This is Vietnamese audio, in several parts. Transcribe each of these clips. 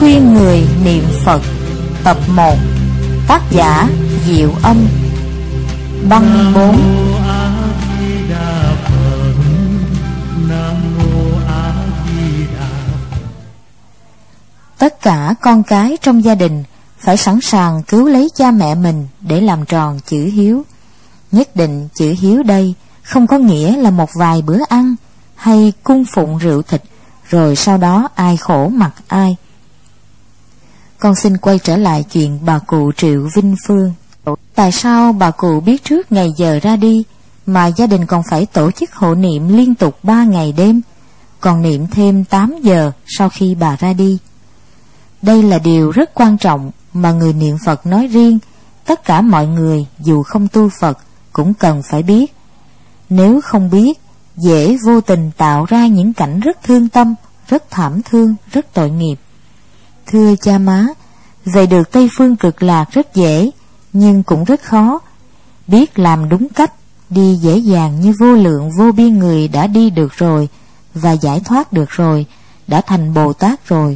Khuyên người niệm Phật tập 1. Tác giả Diệu Âm. Băng 4. Tất cả con cái trong gia đình phải sẵn sàng cứu lấy cha mẹ mình để làm tròn chữ hiếu. Nhất định chữ hiếu đây không có nghĩa là một vài bữa ăn hay cung phụng rượu thịt rồi sau đó ai khổ mặc ai. Con xin quay trở lại chuyện bà cụ Triệu Vinh Phương. Tại sao bà cụ biết trước ngày giờ ra đi mà gia đình còn phải tổ chức hộ niệm liên tục 3 ngày đêm, còn niệm thêm 8 giờ sau khi bà ra đi? Đây là điều rất quan trọng mà người niệm Phật nói riêng, tất cả mọi người dù không tu Phật cũng cần phải biết. Nếu không biết, dễ vô tình tạo ra những cảnh rất thương tâm, rất thảm thương, rất tội nghiệp. Thưa cha má, về được Tây Phương Cực Lạc rất dễ, nhưng cũng rất khó. Biết làm đúng cách, đi dễ dàng như vô lượng vô biên người đã đi được rồi, và giải thoát được rồi, đã thành Bồ Tát rồi.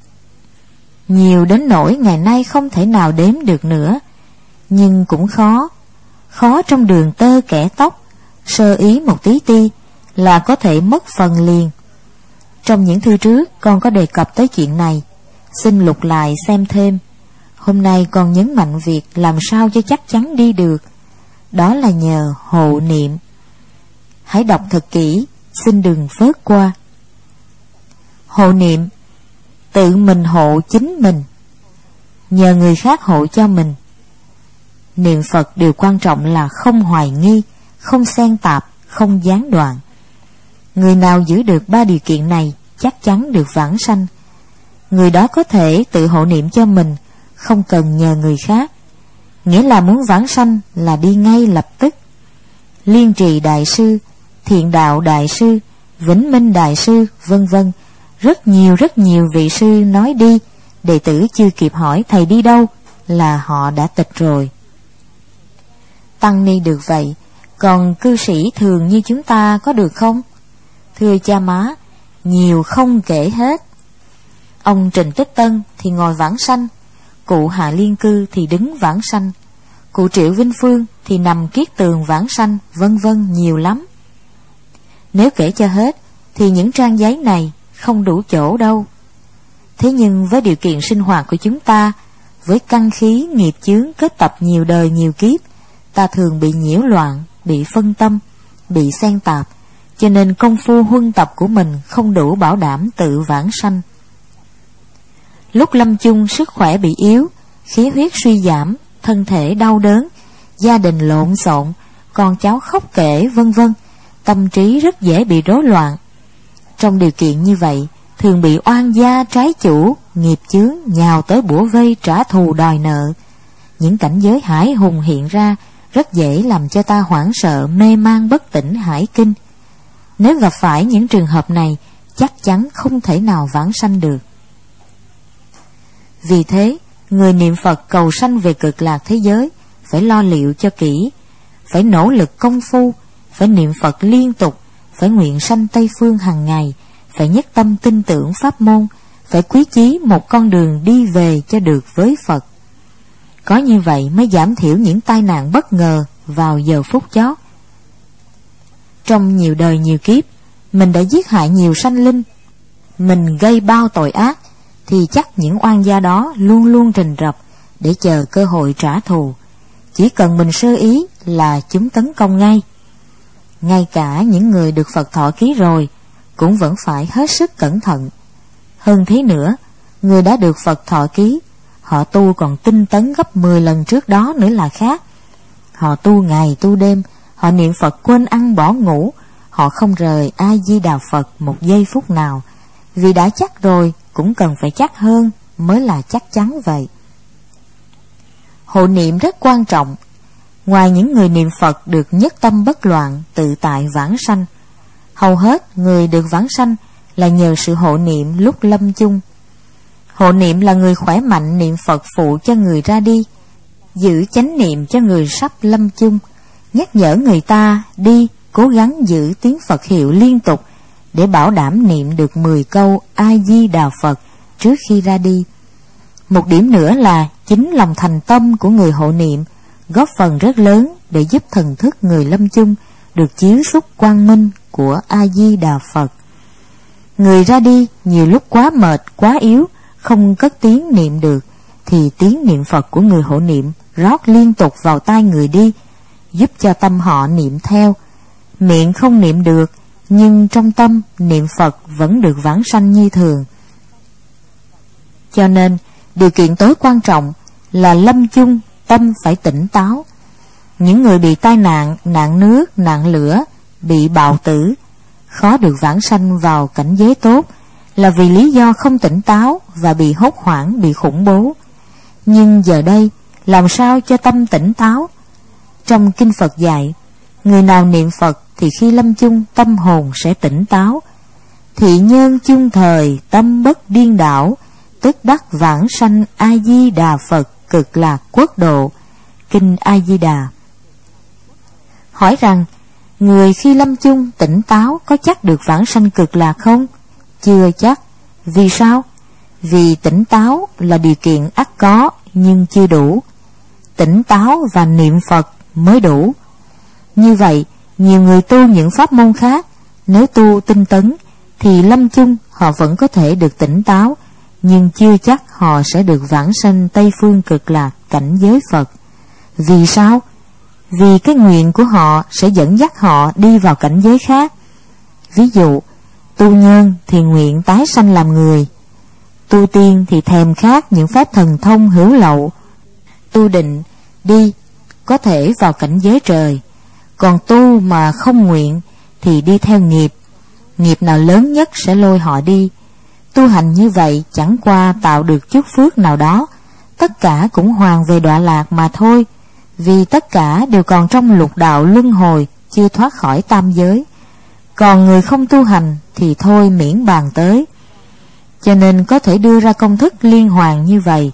Nhiều đến nỗi ngày nay không thể nào đếm được nữa, nhưng cũng khó. Khó trong đường tơ kẻ tóc, sơ ý một tí ti là có thể mất phần liền. Trong những thư trước con có đề cập tới chuyện này, xin lục lại xem thêm. Hôm nay con nhấn mạnh việc làm sao cho chắc chắn đi được, đó là nhờ hộ niệm. Hãy đọc thật kỹ, xin đừng phớt qua. Hộ niệm, tự mình hộ chính mình, nhờ người khác hộ cho mình. Niệm Phật điều quan trọng là không hoài nghi, không xen tạp, không gián đoạn. Người nào giữ được 3 điều kiện này chắc chắn được vãng sanh. Người đó có thể tự hộ niệm cho mình, không cần nhờ người khác. Nghĩa là muốn vãng sanh là đi ngay lập tức. Liên Trì Đại Sư, Thiện Đạo Đại Sư, Vĩnh Minh Đại Sư, vân vân, rất nhiều vị sư nói đi, đệ tử chưa kịp hỏi thầy đi đâu là họ đã tịch rồi. Tăng ni được vậy, còn cư sĩ thường như chúng ta có được không? Thưa cha má, nhiều không kể hết. Ông Trình Tích Tân thì ngồi vãng sanh, cụ Hạ Liên Cư thì đứng vãng sanh, cụ Triệu Vinh Phương thì nằm kiết tường vãng sanh, vân vân, nhiều lắm. Nếu kể cho hết thì những trang giấy này không đủ chỗ đâu. Thế nhưng với điều kiện sinh hoạt của chúng ta, với căn khí nghiệp chướng kết tập nhiều đời nhiều kiếp, ta thường bị nhiễu loạn, bị phân tâm, bị xen tạp, cho nên công phu huân tập của mình không đủ bảo đảm tự vãng sanh. Lúc lâm chung sức khỏe bị yếu, khí huyết suy giảm, thân thể đau đớn, gia đình lộn xộn, con cháu khóc kể, vân vân, tâm trí rất dễ bị rối loạn. Trong điều kiện như vậy, thường bị oan gia trái chủ, nghiệp chướng nhào tới bủa vây trả thù đòi nợ. Những cảnh giới hải hùng hiện ra rất dễ làm cho ta hoảng sợ, mê man bất tỉnh hải kinh. Nếu gặp phải những trường hợp này, chắc chắn không thể nào vãng sanh được. Vì thế, người niệm Phật cầu sanh về Cực Lạc thế giới phải lo liệu cho kỹ, phải nỗ lực công phu, phải niệm Phật liên tục, phải nguyện sanh Tây Phương hàng ngày, phải nhất tâm tin tưởng pháp môn, phải quý chí một con đường đi về cho được với Phật. Có như vậy mới giảm thiểu những tai nạn bất ngờ vào giờ phút chót. Trong nhiều đời nhiều kiếp, mình đã giết hại nhiều sanh linh, mình gây bao tội ác, thì chắc những oan gia đó luôn luôn rình rập để chờ cơ hội trả thù. Chỉ cần mình sơ ý là chúng tấn công ngay. Ngay cả những người được Phật thọ ký rồi cũng vẫn phải hết sức cẩn thận. Hơn thế nữa, người đã được Phật thọ ký, họ tu còn tinh tấn gấp 10 lần trước đó nữa là khác. Họ tu ngày tu đêm, họ niệm Phật quên ăn bỏ ngủ, họ không rời A Di Đà Phật một giây phút nào. Vì đã chắc rồi cũng cần phải chắc hơn mới là chắc chắn vậy. Hộ niệm rất quan trọng. Ngoài những người niệm Phật được nhất tâm bất loạn, tự tại vãng sanh, hầu hết người được vãng sanh là nhờ sự hộ niệm lúc lâm chung. Hộ niệm là người khỏe mạnh niệm Phật phụ cho người ra đi, giữ chánh niệm cho người sắp lâm chung, nhắc nhở người ta đi cố gắng giữ tiếng Phật hiệu liên tục để bảo đảm niệm được 10 câu A Di Đà Phật trước khi ra đi. Một điểm nữa là chính lòng thành tâm của người hộ niệm góp phần rất lớn để giúp thần thức người lâm chung được chiếu xúc quang minh của A-di-đà Phật. Người ra đi nhiều lúc quá mệt, quá yếu, không cất tiếng niệm được, thì tiếng niệm Phật của người hộ niệm rót liên tục vào tai người đi, giúp cho tâm họ niệm theo. Miệng không niệm được, nhưng trong tâm niệm Phật vẫn được vãng sanh như thường. Cho nên, điều kiện tối quan trọng là lâm chung tâm phải tỉnh táo. Những người bị tai nạn, nạn nước, nạn lửa, bị bạo tử, khó được vãng sanh vào cảnh giới tốt là vì lý do không tỉnh táo và bị hốt hoảng, bị khủng bố. Nhưng giờ đây, làm sao cho tâm tỉnh táo? Trong Kinh Phật dạy, người nào niệm Phật thì khi lâm chung tâm hồn sẽ tỉnh táo. Thị nhân chung thời tâm bất điên đảo, tức đắc vãng sanh A-di-đà Phật cực lạc quốc độ. Kinh A-di-đà. Hỏi rằng, người khi lâm chung tỉnh táo có chắc được vãng sanh cực lạc không? Chưa chắc. Vì sao? Vì tỉnh táo là điều kiện ắt có nhưng chưa đủ. Tỉnh táo và niệm Phật mới đủ. Như vậy, nhiều người tu những pháp môn khác, nếu tu tinh tấn thì lâm chung họ vẫn có thể được tỉnh táo, nhưng chưa chắc họ sẽ được vãng sanh Tây Phương cực lạc cảnh giới Phật. Vì sao? Vì cái nguyện của họ sẽ dẫn dắt họ đi vào cảnh giới khác. Ví dụ, tu nhân thì nguyện tái sanh làm người, tu tiên thì thèm khát những phép thần thông hữu lậu, tu định đi có thể vào cảnh giới trời. Còn tu mà không nguyện thì đi theo nghiệp, nghiệp nào lớn nhất sẽ lôi họ đi. Tu hành như vậy chẳng qua tạo được chút phước nào đó, tất cả cũng hoàn về đọa lạc mà thôi, vì tất cả đều còn trong lục đạo luân hồi, chưa thoát khỏi tam giới. Còn người không tu hành thì thôi miễn bàn tới. Cho nên có thể đưa ra công thức liên hoàn như vậy.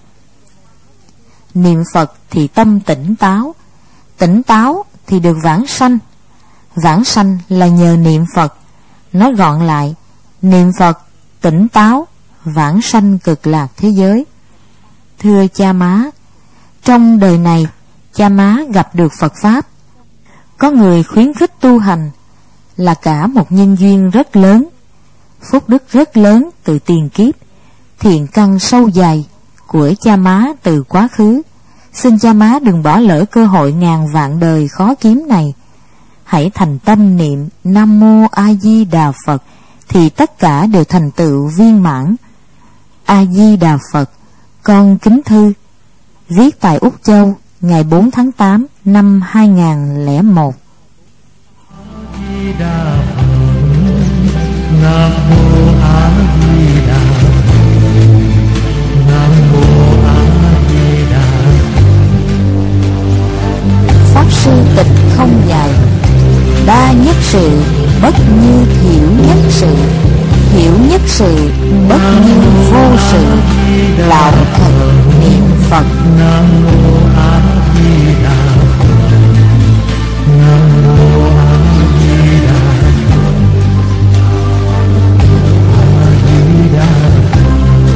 Niệm Phật thì tâm tỉnh táo, tỉnh táo thì được vãng sanh. Vãng sanh là nhờ niệm Phật. Nói gọn lại, niệm Phật, tỉnh táo, vãng sanh cực lạc thế giới. Thưa cha má, trong đời này cha má gặp được Phật Pháp. Có người khuyến khích tu hành là cả một nhân duyên rất lớn, phúc đức rất lớn từ tiền kiếp, thiện căn sâu dày của cha má từ quá khứ. Xin cha má đừng bỏ lỡ cơ hội ngàn vạn đời khó kiếm này. Hãy thành tâm niệm Nam Mô A Di Đà Phật thì tất cả đều thành tựu viên mãn. A Di Đà Phật. Con kính thư. Viết tại Úc Châu ngày 4 tháng 8 năm 2001. Nam Mô A Di Đà Phật. Nam Mô A Di Đà Phật. Pháp sư tịch không dài, đa nhất sự bất như thiểu nhất sự, thiểu nhất sự bất như vô sự. Đạo thật niệm Phật. Nam Mô A Di Đà Phật. Nam Mô A Di Đà Phật. A Di Đà Phật.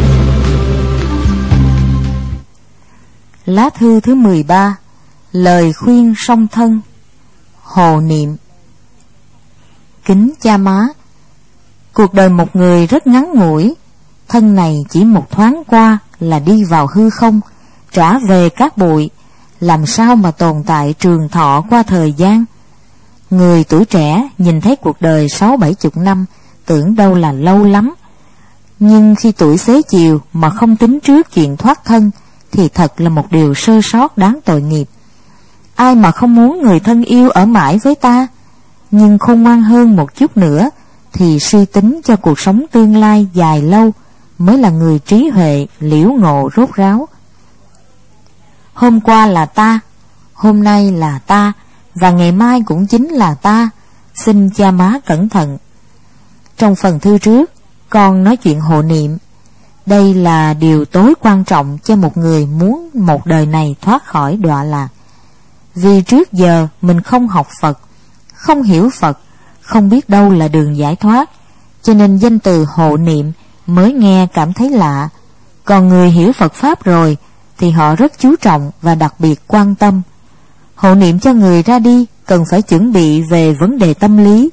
Lá thư thứ 13. Lời khuyên song thân. Hồ niệm. Kính cha má, cuộc đời một người rất ngắn ngủi, thân này chỉ một thoáng qua là đi vào hư không, trả về cát bụi, làm sao mà tồn tại trường thọ qua thời gian. Người tuổi trẻ nhìn thấy cuộc đời 60-70 năm tưởng đâu là lâu lắm, nhưng khi tuổi xế chiều mà không tính trước chuyện thoát thân thì thật là một điều sơ sót đáng tội nghiệp. Ai mà không muốn người thân yêu ở mãi với ta, nhưng khôn ngoan hơn một chút nữa thì suy tính cho cuộc sống tương lai dài lâu mới là người trí huệ liễu ngộ rốt ráo. Hôm qua là ta, hôm nay là ta, và ngày mai cũng chính là ta. Xin cha má cẩn thận. Trong phần thư trước, con nói chuyện hộ niệm. Đây là điều tối quan trọng cho một người muốn một đời này thoát khỏi đọa lạc. Vì trước giờ mình không học Phật, không hiểu Phật, không biết đâu là đường giải thoát, cho nên danh từ hộ niệm mới nghe cảm thấy lạ. Còn người hiểu Phật Pháp rồi thì họ rất chú trọng và đặc biệt quan tâm. Hộ niệm cho người ra đi cần phải chuẩn bị về vấn đề tâm lý.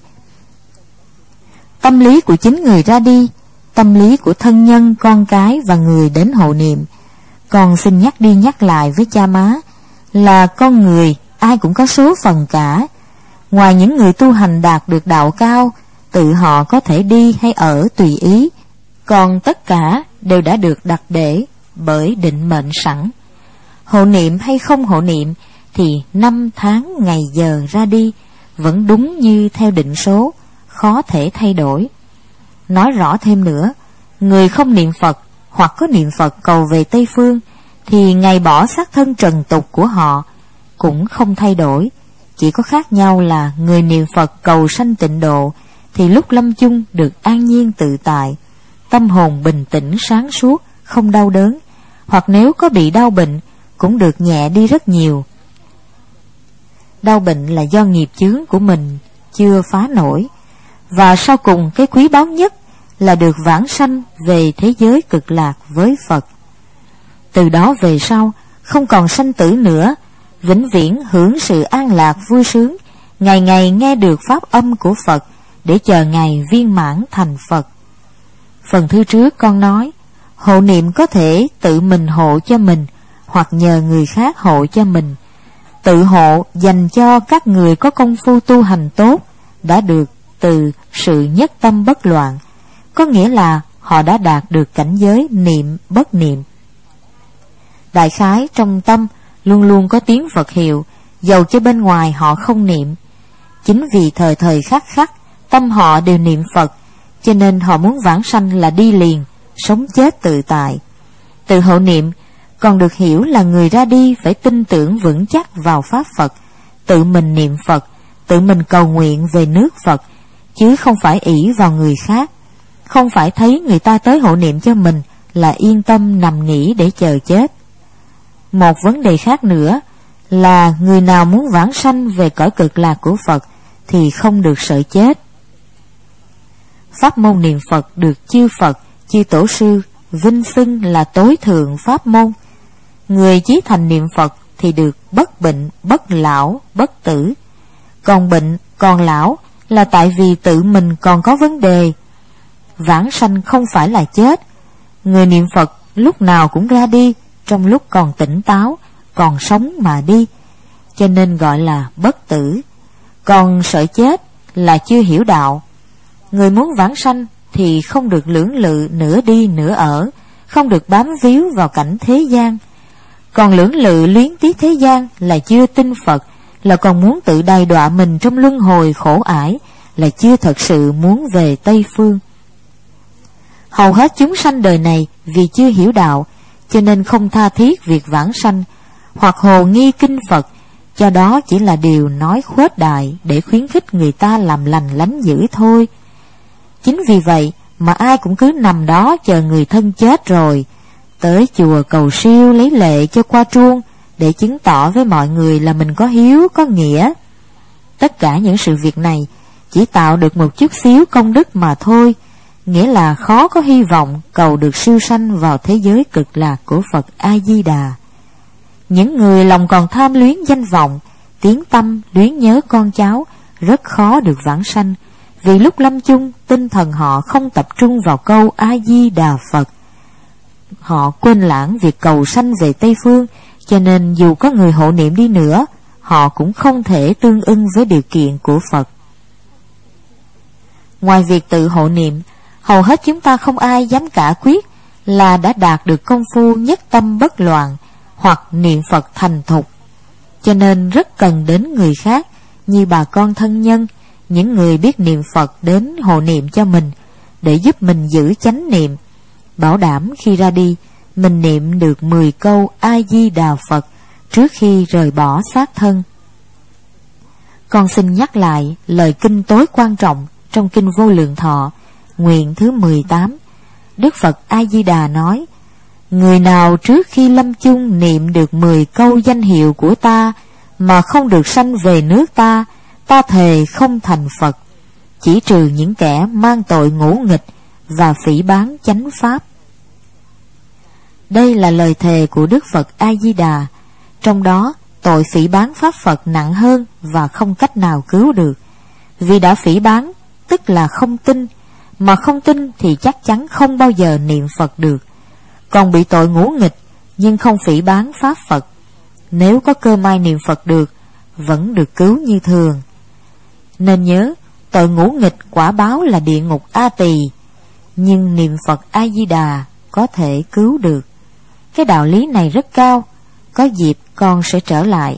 Tâm lý của chính người ra đi, tâm lý của thân nhân, con cái và người đến hộ niệm. Con xin nhắc đi nhắc lại với cha má là con người ai cũng có số phận cả. Ngoài những người tu hành đạt được đạo cao, tự họ có thể đi hay ở tùy ý, còn tất cả đều đã được đặt để bởi định mệnh sẵn. Hộ niệm hay không hộ niệm thì năm tháng ngày giờ ra đi vẫn đúng như theo định số, khó thể thay đổi. Nói rõ thêm nữa, người không niệm Phật hoặc có niệm Phật cầu về Tây Phương thì ngày bỏ xác thân trần tục của họ cũng không thay đổi. Chỉ có khác nhau là người niệm Phật cầu sanh tịnh độ thì lúc lâm chung được an nhiên tự tại, tâm hồn bình tĩnh sáng suốt, không đau đớn, hoặc nếu có bị đau bệnh cũng được nhẹ đi rất nhiều. Đau bệnh là do nghiệp chướng của mình chưa phá nổi. Và sau cùng cái quý báu nhất là được vãng sanh về thế giới cực lạc với Phật. Từ đó về sau không còn sanh tử nữa, vĩnh viễn hưởng sự an lạc vui sướng, ngày ngày nghe được pháp âm của Phật để chờ ngày viên mãn thành Phật. Phần thư trước con nói, hộ niệm có thể tự mình hộ cho mình hoặc nhờ người khác hộ cho mình. Tự hộ dành cho các người có công phu tu hành tốt đã được từ sự nhất tâm bất loạn, có nghĩa là họ đã đạt được cảnh giới niệm bất niệm. Đại khái trong tâm luôn luôn có tiếng Phật hiệu, dầu cho bên ngoài họ không niệm. Chính vì thời thời khắc khắc tâm họ đều niệm Phật, cho nên họ muốn vãng sanh là đi liền, sống chết tự tại. Từ hộ niệm còn được hiểu là người ra đi phải tin tưởng vững chắc vào Pháp Phật, tự mình niệm Phật, tự mình cầu nguyện về nước Phật, chứ không phải ỷ vào người khác. Không phải thấy người ta tới hộ niệm cho mình là yên tâm nằm nghỉ để chờ chết. Một vấn đề khác nữa là người nào muốn vãng sanh về cõi cực lạc của Phật thì không được sợ chết. Pháp môn niệm Phật được chư Phật, chư Tổ sư vinh xưng là tối thượng pháp môn. Người chí thành niệm Phật thì được bất bệnh, bất lão, bất tử. Còn bệnh, còn lão là tại vì tự mình còn có vấn đề. Vãng sanh không phải là chết. Người niệm Phật lúc nào cũng ra đi, trong lúc còn tỉnh táo, còn sống mà đi, cho nên gọi là bất tử. Còn sợ chết là chưa hiểu đạo. Người muốn vãng sanh thì không được lưỡng lự nửa đi nửa ở, không được bám víu vào cảnh thế gian. Còn lưỡng lự luyến tiếc thế gian là chưa tin Phật, là còn muốn tự đày đọa mình trong luân hồi khổ ải, là chưa thật sự muốn về Tây Phương. Hầu hết chúng sanh đời này vì chưa hiểu đạo, cho nên không tha thiết việc vãng sanh, hoặc hồ nghi kinh Phật, cho đó chỉ là điều nói khuếch đại để khuyến khích người ta làm lành lánh dữ thôi. Chính vì vậy mà ai cũng cứ nằm đó chờ người thân chết rồi, tới chùa cầu siêu lấy lệ cho qua truông, để chứng tỏ với mọi người là mình có hiếu, có nghĩa. Tất cả những sự việc này chỉ tạo được một chút xíu công đức mà thôi, nghĩa là khó có hy vọng cầu được siêu sanh vào thế giới cực lạc của Phật A-di-đà. Những người lòng còn tham luyến danh vọng, tiếng tâm luyến nhớ con cháu, rất khó được vãng sanh, vì lúc lâm chung tinh thần họ không tập trung vào câu A-di-đà Phật. Họ quên lãng việc cầu sanh về Tây Phương, cho nên dù có người hộ niệm đi nữa, họ cũng không thể tương ưng với điều kiện của Phật. Ngoài việc tự hộ niệm, hầu hết chúng ta không ai dám cả quyết là đã đạt được công phu nhất tâm bất loạn hoặc niệm Phật thành thục, cho nên rất cần đến người khác như bà con thân nhân, những người biết niệm Phật đến hộ niệm cho mình để giúp mình giữ chánh niệm, bảo đảm khi ra đi mình niệm được 10 câu A-di-đà Phật trước khi rời bỏ xác thân. Con xin nhắc lại lời kinh tối quan trọng trong kinh Vô Lượng Thọ, nguyện thứ 18. Đức Phật A-di-đà nói: người nào trước khi lâm chung niệm được 10 câu danh hiệu của ta mà không được sanh về nước ta, ta thề không thành Phật, chỉ trừ những kẻ mang tội ngỗ nghịch và phỉ báng chánh pháp. Đây là lời thề của Đức Phật A-di-đà. Trong đó tội phỉ báng Pháp Phật nặng hơn và không cách nào cứu được. Vì đã phỉ báng tức là không tin, mà không tin thì chắc chắn không bao giờ niệm Phật được. Còn bị tội ngũ nghịch nhưng không phỉ báng Pháp Phật, nếu có cơ may niệm Phật được, vẫn được cứu như thường. Nên nhớ, tội ngũ nghịch quả báo là địa ngục A Tỳ, nhưng niệm Phật A-di-đà có thể cứu được. Cái đạo lý này rất cao, có dịp con sẽ trở lại.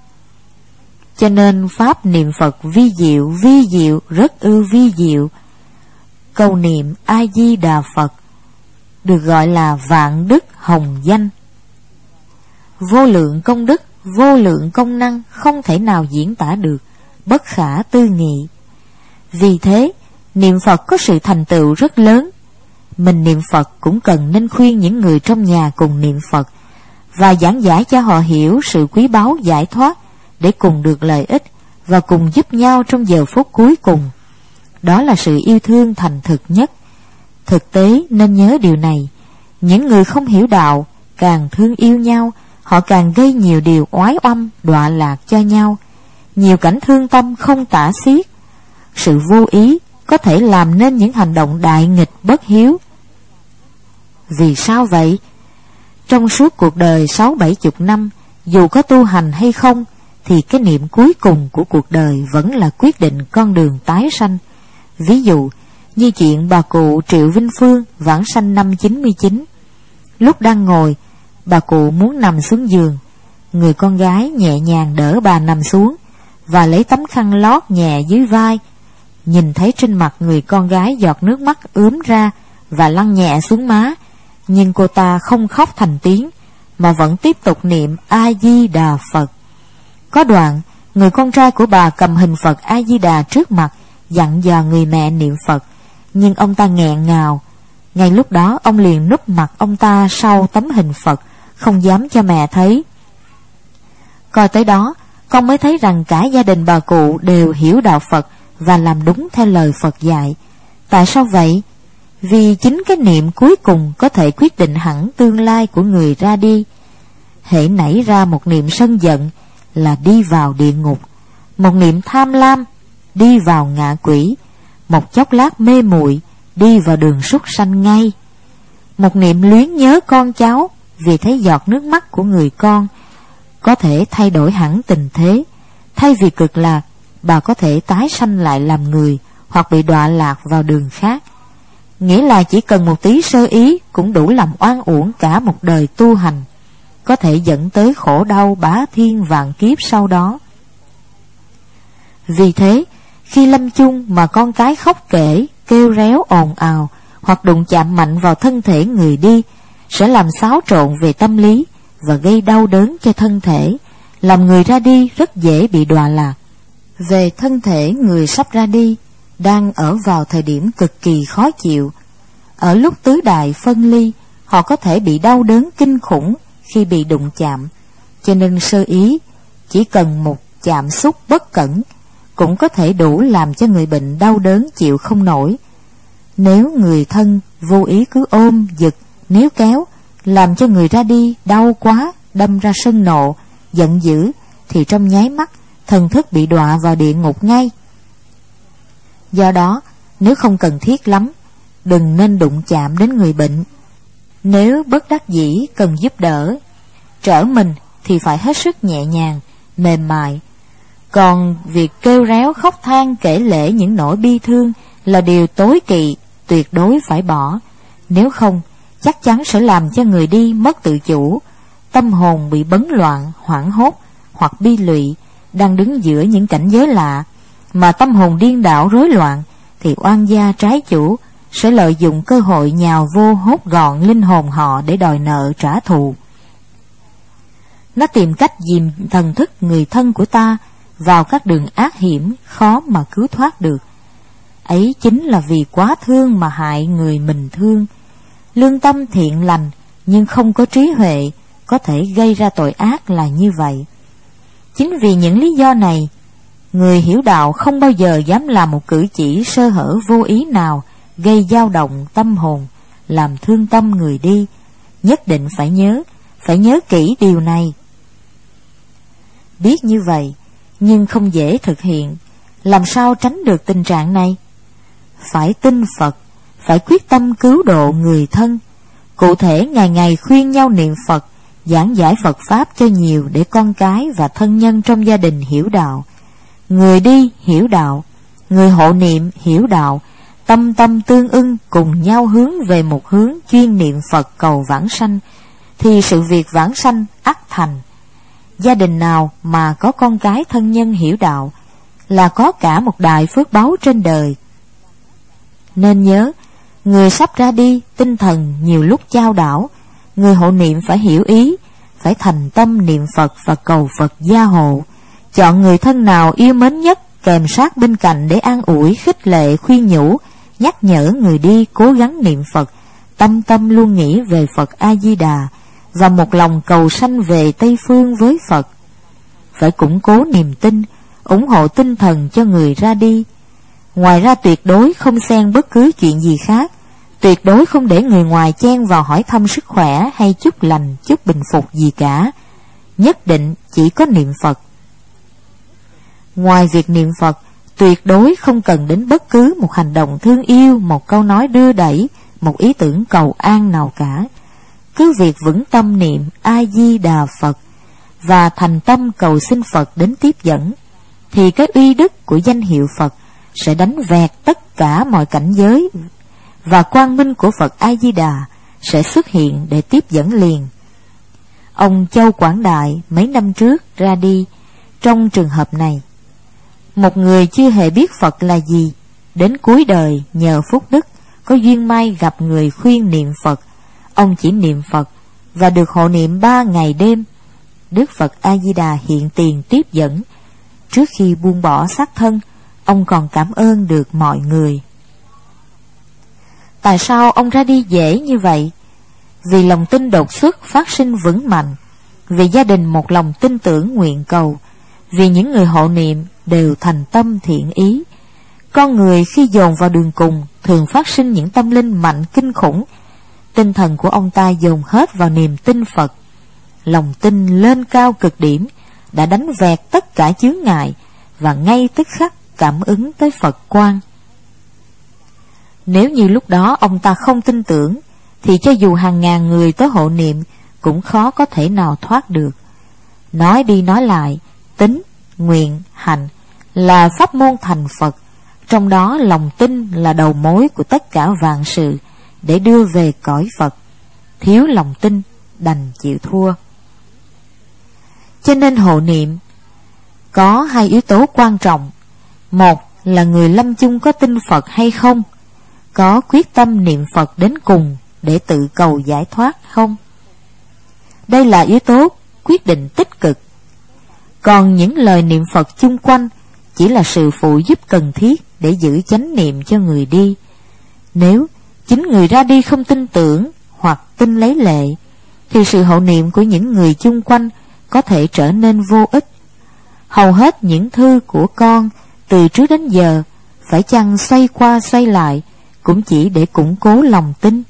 Cho nên pháp niệm Phật vi diệu, rất ư vi diệu. Câu niệm A-di-đà Phật được gọi là vạn đức hồng danh. Vô lượng công đức, vô lượng công năng không thể nào diễn tả được, bất khả tư nghị. Vì thế, niệm Phật có sự thành tựu rất lớn. Mình niệm Phật cũng cần nên khuyên những người trong nhà cùng niệm Phật và giảng giải cho họ hiểu sự quý báu giải thoát để cùng được lợi ích và cùng giúp nhau trong giờ phút cuối cùng. Đó là sự yêu thương thành thực nhất. Thực tế nên nhớ điều này, những người không hiểu đạo càng thương yêu nhau, họ càng gây nhiều điều oái oăm, đọa lạc cho nhau, nhiều cảnh thương tâm không tả xiết. Sự vô ý có thể làm nên những hành động đại nghịch bất hiếu. Vì sao vậy? Trong suốt cuộc đời 60-70 năm, dù có tu hành hay không, thì cái niệm cuối cùng của cuộc đời vẫn là quyết định con đường tái sanh. Ví dụ như chuyện bà cụ Triệu Vinh Phương vãng sanh năm 99. Lúc đang ngồi, bà cụ muốn nằm xuống giường. Người con gái nhẹ nhàng đỡ bà nằm xuống và lấy tấm khăn lót nhẹ dưới vai. Nhìn thấy trên mặt người con gái giọt nước mắt ướm ra và lăn nhẹ xuống má, nhưng cô ta không khóc thành tiếng mà vẫn tiếp tục niệm A-di-đà Phật. Có đoạn, người con trai của bà cầm hình Phật A-di-đà trước mặt, dặn dò người mẹ niệm Phật, nhưng ông ta nghẹn ngào. Ngay lúc đó ông liền núp mặt ông ta sau tấm hình Phật, không dám cho mẹ thấy. Coi tới đó, con mới thấy rằng cả gia đình bà cụ đều hiểu đạo Phật và làm đúng theo lời Phật dạy. Tại sao vậy? Vì chính cái niệm cuối cùng có thể quyết định hẳn tương lai của người ra đi. Hễ nảy ra một niệm sân giận là đi vào địa ngục, một niệm tham lam đi vào ngạ quỷ, một chốc lát mê muội đi vào đường súc sanh ngay. Một niệm luyến nhớ con cháu vì thấy giọt nước mắt của người con có thể thay đổi hẳn tình thế. Thay vì cực lạc, bà có thể tái sanh lại làm người hoặc bị đọa lạc vào đường khác. Nghĩa là chỉ cần một tí sơ ý cũng đủ làm oan uổng cả một đời tu hành, có thể dẫn tới khổ đau bá thiên vạn kiếp sau đó. Vì thế, khi lâm chung mà con cái khóc kể, kêu réo ồn ào hoặc đụng chạm mạnh vào thân thể người đi, sẽ làm xáo trộn về tâm lý và gây đau đớn cho thân thể, làm người ra đi rất dễ bị đọa lạc. Về thân thể người sắp ra đi, đang ở vào thời điểm cực kỳ khó chịu. Ở lúc tứ đại phân ly, họ có thể bị đau đớn kinh khủng khi bị đụng chạm, cho nên sơ ý, chỉ cần một chạm xúc bất cẩn, cũng có thể đủ làm cho người bệnh đau đớn chịu không nổi. Nếu người thân vô ý cứ ôm, giật, níu kéo, làm cho người ra đi đau quá, đâm ra sân nộ, giận dữ, thì trong nháy mắt, thần thức bị đọa vào địa ngục ngay. Do đó, nếu không cần thiết lắm, đừng nên đụng chạm đến người bệnh. Nếu bất đắc dĩ cần giúp đỡ, trở mình thì phải hết sức nhẹ nhàng, mềm mại. Còn việc kêu réo khóc than kể lể những nỗi bi thương là điều tối kỵ, tuyệt đối phải bỏ. Nếu không, chắc chắn sẽ làm cho người đi mất tự chủ, tâm hồn bị bấn loạn, hoảng hốt hoặc bi lụy. Đang đứng giữa những cảnh giới lạ mà tâm hồn điên đảo rối loạn, thì oan gia trái chủ sẽ lợi dụng cơ hội nhào vô hốt gọn linh hồn họ để đòi nợ trả thù. Nó tìm cách dìm thần thức người thân của ta vào các đường ác hiểm khó mà cứu thoát được. Ấy chính là vì quá thương mà hại người mình thương. Lương tâm thiện lành nhưng không có trí huệ có thể gây ra tội ác là như vậy. Chính vì những lý do này, người hiểu đạo không bao giờ dám làm một cử chỉ sơ hở vô ý nào gây dao động tâm hồn, làm thương tâm người đi, Nhất định phải nhớ kỹ điều này. Biết như vậy, nhưng không dễ thực hiện. Làm sao tránh được tình trạng này? Phải tin Phật, phải quyết tâm cứu độ người thân. Cụ thể ngày ngày khuyên nhau niệm Phật, giảng giải Phật Pháp cho nhiều để con cái và thân nhân trong gia đình hiểu đạo. Người đi hiểu đạo, người hộ niệm hiểu đạo, tâm tâm tương ưng cùng nhau hướng về một hướng chuyên niệm Phật cầu vãng sanh, thì sự việc vãng sanh ắt thành. Gia đình nào mà có con cái thân nhân hiểu đạo là có cả một đại phước báu trên đời. Nên nhớ, người sắp ra đi tinh thần nhiều lúc chao đảo, người hộ niệm phải hiểu ý, phải thành tâm niệm Phật và cầu Phật gia hộ. Chọn người thân nào yêu mến nhất kèm sát bên cạnh để an ủi, khích lệ, khuyên nhủ, nhắc nhở người đi cố gắng niệm Phật, tâm tâm luôn nghĩ về Phật A-di-đà và một lòng cầu sanh về Tây Phương với Phật. Phải củng cố niềm tin, ủng hộ tinh thần cho người ra đi. Ngoài ra tuyệt đối không xen bất cứ chuyện gì khác, tuyệt đối không để người ngoài chen vào hỏi thăm sức khỏe hay chúc lành, chúc bình phục gì cả. Nhất định chỉ có niệm Phật. Ngoài việc niệm Phật, tuyệt đối không cần đến bất cứ một hành động thương yêu, một câu nói đưa đẩy, một ý tưởng cầu an nào cả. Cứ việc vững tâm niệm A-di-đà Phật và thành tâm cầu xin Phật đến tiếp dẫn, thì cái uy đức của danh hiệu Phật sẽ đánh vẹt tất cả mọi cảnh giới, và quang minh của Phật A-di-đà sẽ xuất hiện để tiếp dẫn liền. Ông Châu Quảng Đại mấy năm trước ra đi trong trường hợp này. Một người chưa hề biết Phật là gì, đến cuối đời nhờ phúc đức có duyên may gặp người khuyên niệm Phật. Ông chỉ niệm Phật và được hộ niệm 3 ngày đêm. Đức Phật A-di-đà hiện tiền tiếp dẫn. Trước khi buông bỏ xác thân, ông còn cảm ơn được mọi người. Tại sao ông ra đi dễ như vậy? Vì lòng tin đột xuất phát sinh vững mạnh, vì gia đình một lòng tin tưởng nguyện cầu, vì những người hộ niệm đều thành tâm thiện ý. Con người khi dồn vào đường cùng thường phát sinh những tâm linh mạnh kinh khủng. Tinh thần của ông ta dồn hết vào niềm tin Phật. Lòng tin lên cao cực điểm đã đánh vẹt tất cả chướng ngại và ngay tức khắc cảm ứng tới Phật quang. Nếu như lúc đó ông ta không tin tưởng, thì cho dù hàng ngàn người tới hộ niệm cũng khó có thể nào thoát được. Nói đi nói lại, tín, nguyện, hành là pháp môn thành Phật, trong đó lòng tin là đầu mối của tất cả vạn sự để đưa về cõi Phật. Thiếu lòng tin đành chịu thua. Cho nên hộ niệm có 2 yếu tố quan trọng. Một là người lâm chung có tin Phật hay không, có quyết tâm niệm Phật đến cùng để tự cầu giải thoát không. Đây là yếu tố quyết định tích cực. Còn những lời niệm Phật chung quanh chỉ là sự phụ giúp cần thiết để giữ chánh niệm cho người đi. Nếu chính người ra đi không tin tưởng hoặc tin lấy lệ, thì sự hộ niệm của những người chung quanh có thể trở nên vô ích. Hầu hết những thư của con từ trước đến giờ phải chăng xoay qua xoay lại cũng chỉ để củng cố lòng tin.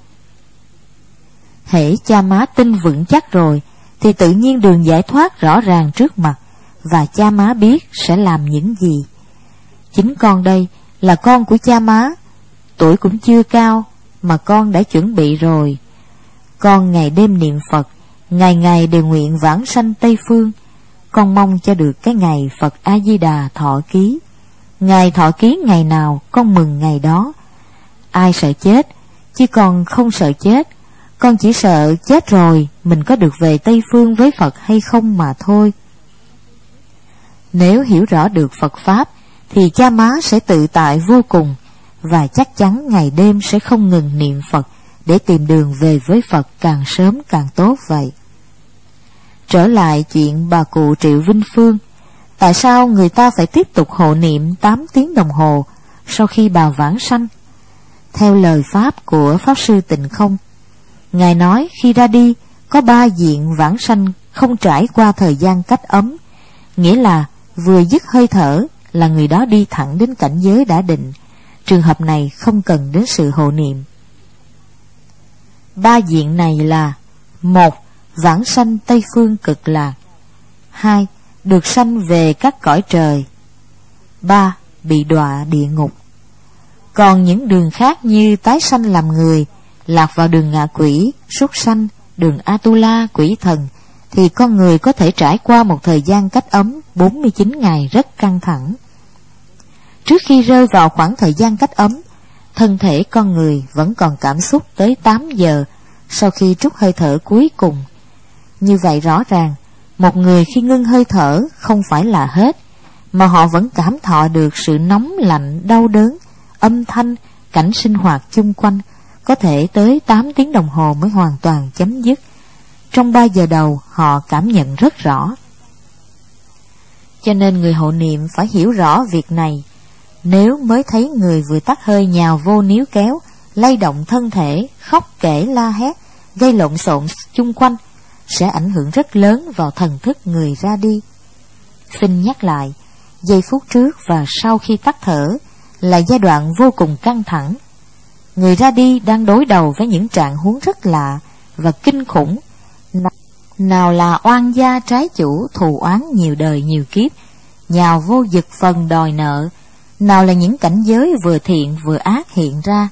Hễ cha má tin vững chắc rồi thì tự nhiên đường giải thoát rõ ràng trước mặt, và cha má biết sẽ làm những gì. Chính con đây là con của cha má, tuổi cũng chưa cao mà con đã chuẩn bị rồi. Con ngày đêm niệm Phật, ngày ngày đều nguyện vãng sanh Tây Phương. Con mong cho được cái ngày Phật A-di-đà thọ ký. Ngài thọ ký ngày nào con mừng ngày đó. Ai sợ chết, chứ con không sợ chết. Con chỉ sợ chết rồi mình có được về Tây Phương với Phật hay không mà thôi. Nếu hiểu rõ được Phật Pháp thì cha má sẽ tự tại vô cùng, và chắc chắn ngày đêm sẽ không ngừng niệm Phật để tìm đường về với Phật càng sớm càng tốt vậy. Trở lại chuyện bà cụ Triệu Vinh Phương, tại sao người ta phải tiếp tục hộ niệm 8 tiếng đồng hồ sau khi bà vãng sanh? Theo lời Pháp của Pháp Sư Tịnh Không, Ngài nói khi ra đi có 3 diện vãng sanh không trải qua thời gian cách ấm, nghĩa là vừa dứt hơi thở là người đó đi thẳng đến cảnh giới đã định. Trường hợp này không cần đến sự hộ niệm. 3 diện này là: 1. Vãng sanh Tây Phương Cực Lạc. 2. Được sanh về các cõi trời. 3. Bị đọa địa ngục. Còn những đường khác như tái sanh làm người, lạc vào đường ngạ quỷ, súc sanh, đường Atula, quỷ thần, thì con người có thể trải qua một thời gian cách ấm 49 ngày rất căng thẳng. Trước khi rơi vào khoảng thời gian cách ấm, thân thể con người vẫn còn cảm xúc tới 8 giờ sau khi trút hơi thở cuối cùng. Như vậy rõ ràng, một người khi ngưng hơi thở không phải là hết, mà họ vẫn cảm thọ được sự nóng lạnh, đau đớn, âm thanh, cảnh sinh hoạt chung quanh, có thể tới 8 tiếng đồng hồ mới hoàn toàn chấm dứt. Trong 3 giờ đầu họ cảm nhận rất rõ. Cho nên người hộ niệm phải hiểu rõ việc này. Nếu mới thấy người vừa tắt hơi nhào vô níu kéo, lay động thân thể, khóc kể la hét, gây lộn xộn chung quanh, sẽ ảnh hưởng rất lớn vào thần thức người ra đi. Xin nhắc lại, giây phút trước và sau khi tắt thở là giai đoạn vô cùng căng thẳng. Người ra đi đang đối đầu với những trạng huống rất lạ và kinh khủng. Nào là oan gia trái chủ thù oán nhiều đời nhiều kiếp, nhào vô giật phần đòi nợ, nào là những cảnh giới vừa thiện vừa ác hiện ra.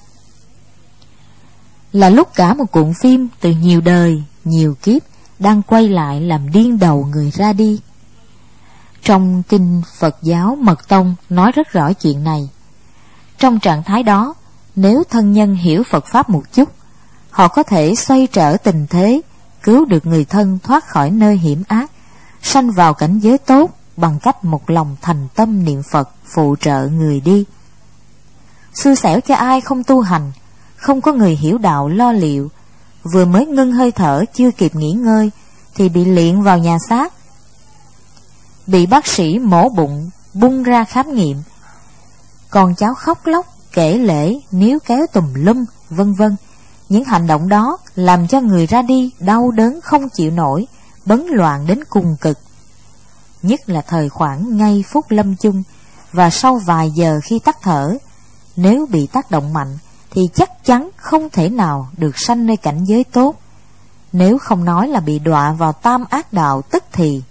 Là lúc cả một cuộn phim từ nhiều đời, nhiều kiếp đang quay lại làm điên đầu người ra đi. Trong kinh Phật giáo Mật Tông nói rất rõ chuyện này. Trong trạng thái đó, nếu thân nhân hiểu Phật Pháp một chút, họ có thể xoay trở tình thế, cứu được người thân thoát khỏi nơi hiểm ác, sanh vào cảnh giới tốt bằng cách một lòng thành tâm niệm Phật phụ trợ người đi. Xui xẻo cho ai không tu hành, không có người hiểu đạo lo liệu, vừa mới ngưng hơi thở chưa kịp nghỉ ngơi thì bị liệng vào nhà xác, bị bác sĩ mổ bụng bung ra khám nghiệm, con cháu khóc lóc kể lể níu kéo tùm lum, vân vân. Những hành động đó làm cho người ra đi đau đớn không chịu nổi, bấn loạn đến cùng cực. Nhất là thời khoảng ngay phút lâm chung và sau vài giờ khi tắt thở, nếu bị tác động mạnh thì chắc chắn không thể nào được sanh nơi cảnh giới tốt, nếu không nói là bị đọa vào tam ác đạo tức thì.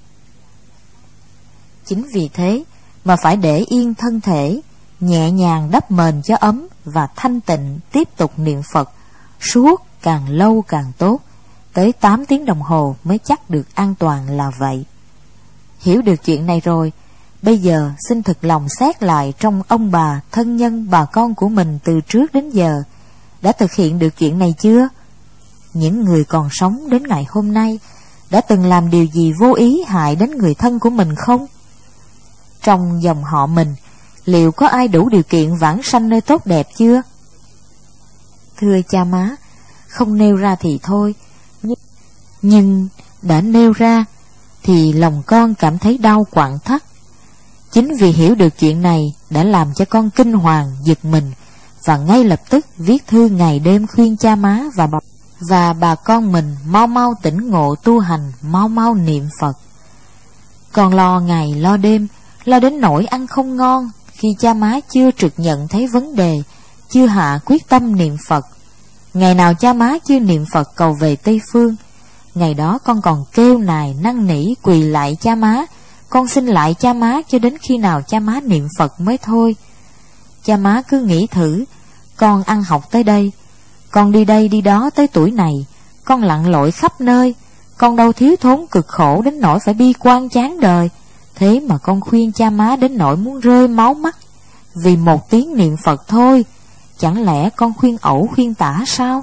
Chính vì thế mà phải để yên thân thể, nhẹ nhàng đắp mền cho ấm và thanh tịnh tiếp tục niệm Phật suốt càng lâu càng tốt, tới 8 tiếng đồng hồ mới chắc được an toàn là vậy. Hiểu được chuyện này rồi, bây giờ xin thực lòng xét lại trong ông bà, thân nhân, bà con của mình từ trước đến giờ đã thực hiện được chuyện này chưa? Những người còn sống đến ngày hôm nay đã từng làm điều gì vô ý hại đến người thân của mình không? Trong dòng họ mình, liệu có ai đủ điều kiện vãng sanh nơi tốt đẹp chưa? Thưa cha má, không nêu ra thì thôi, nhưng đã nêu ra thì lòng con cảm thấy đau quặn thắt. Chính vì hiểu được chuyện này đã làm cho con kinh hoàng, giật mình, và ngay lập tức viết thư ngày đêm khuyên cha má và bà con mình mau mau tỉnh ngộ tu hành, mau mau niệm Phật. Con lo ngày lo đêm, lo đến nỗi ăn không ngon khi cha má chưa trực nhận thấy vấn đề, chưa hạ quyết tâm niệm Phật. Ngày nào cha má chưa niệm Phật cầu về Tây Phương, ngày đó con còn kêu nài năn nỉ quỳ lại cha má, con xin lại cha má cho đến khi nào cha má niệm Phật mới thôi. Cha má cứ nghĩ thử, con ăn học tới đây, con đi đây đi đó tới tuổi này, con lặn lội khắp nơi, con đâu thiếu thốn cực khổ đến nỗi phải bi quan chán đời. Thế mà con khuyên cha má đến nỗi muốn rơi máu mắt vì một tiếng niệm Phật thôi. Chẳng lẽ con khuyên ẩu khuyên tả sao?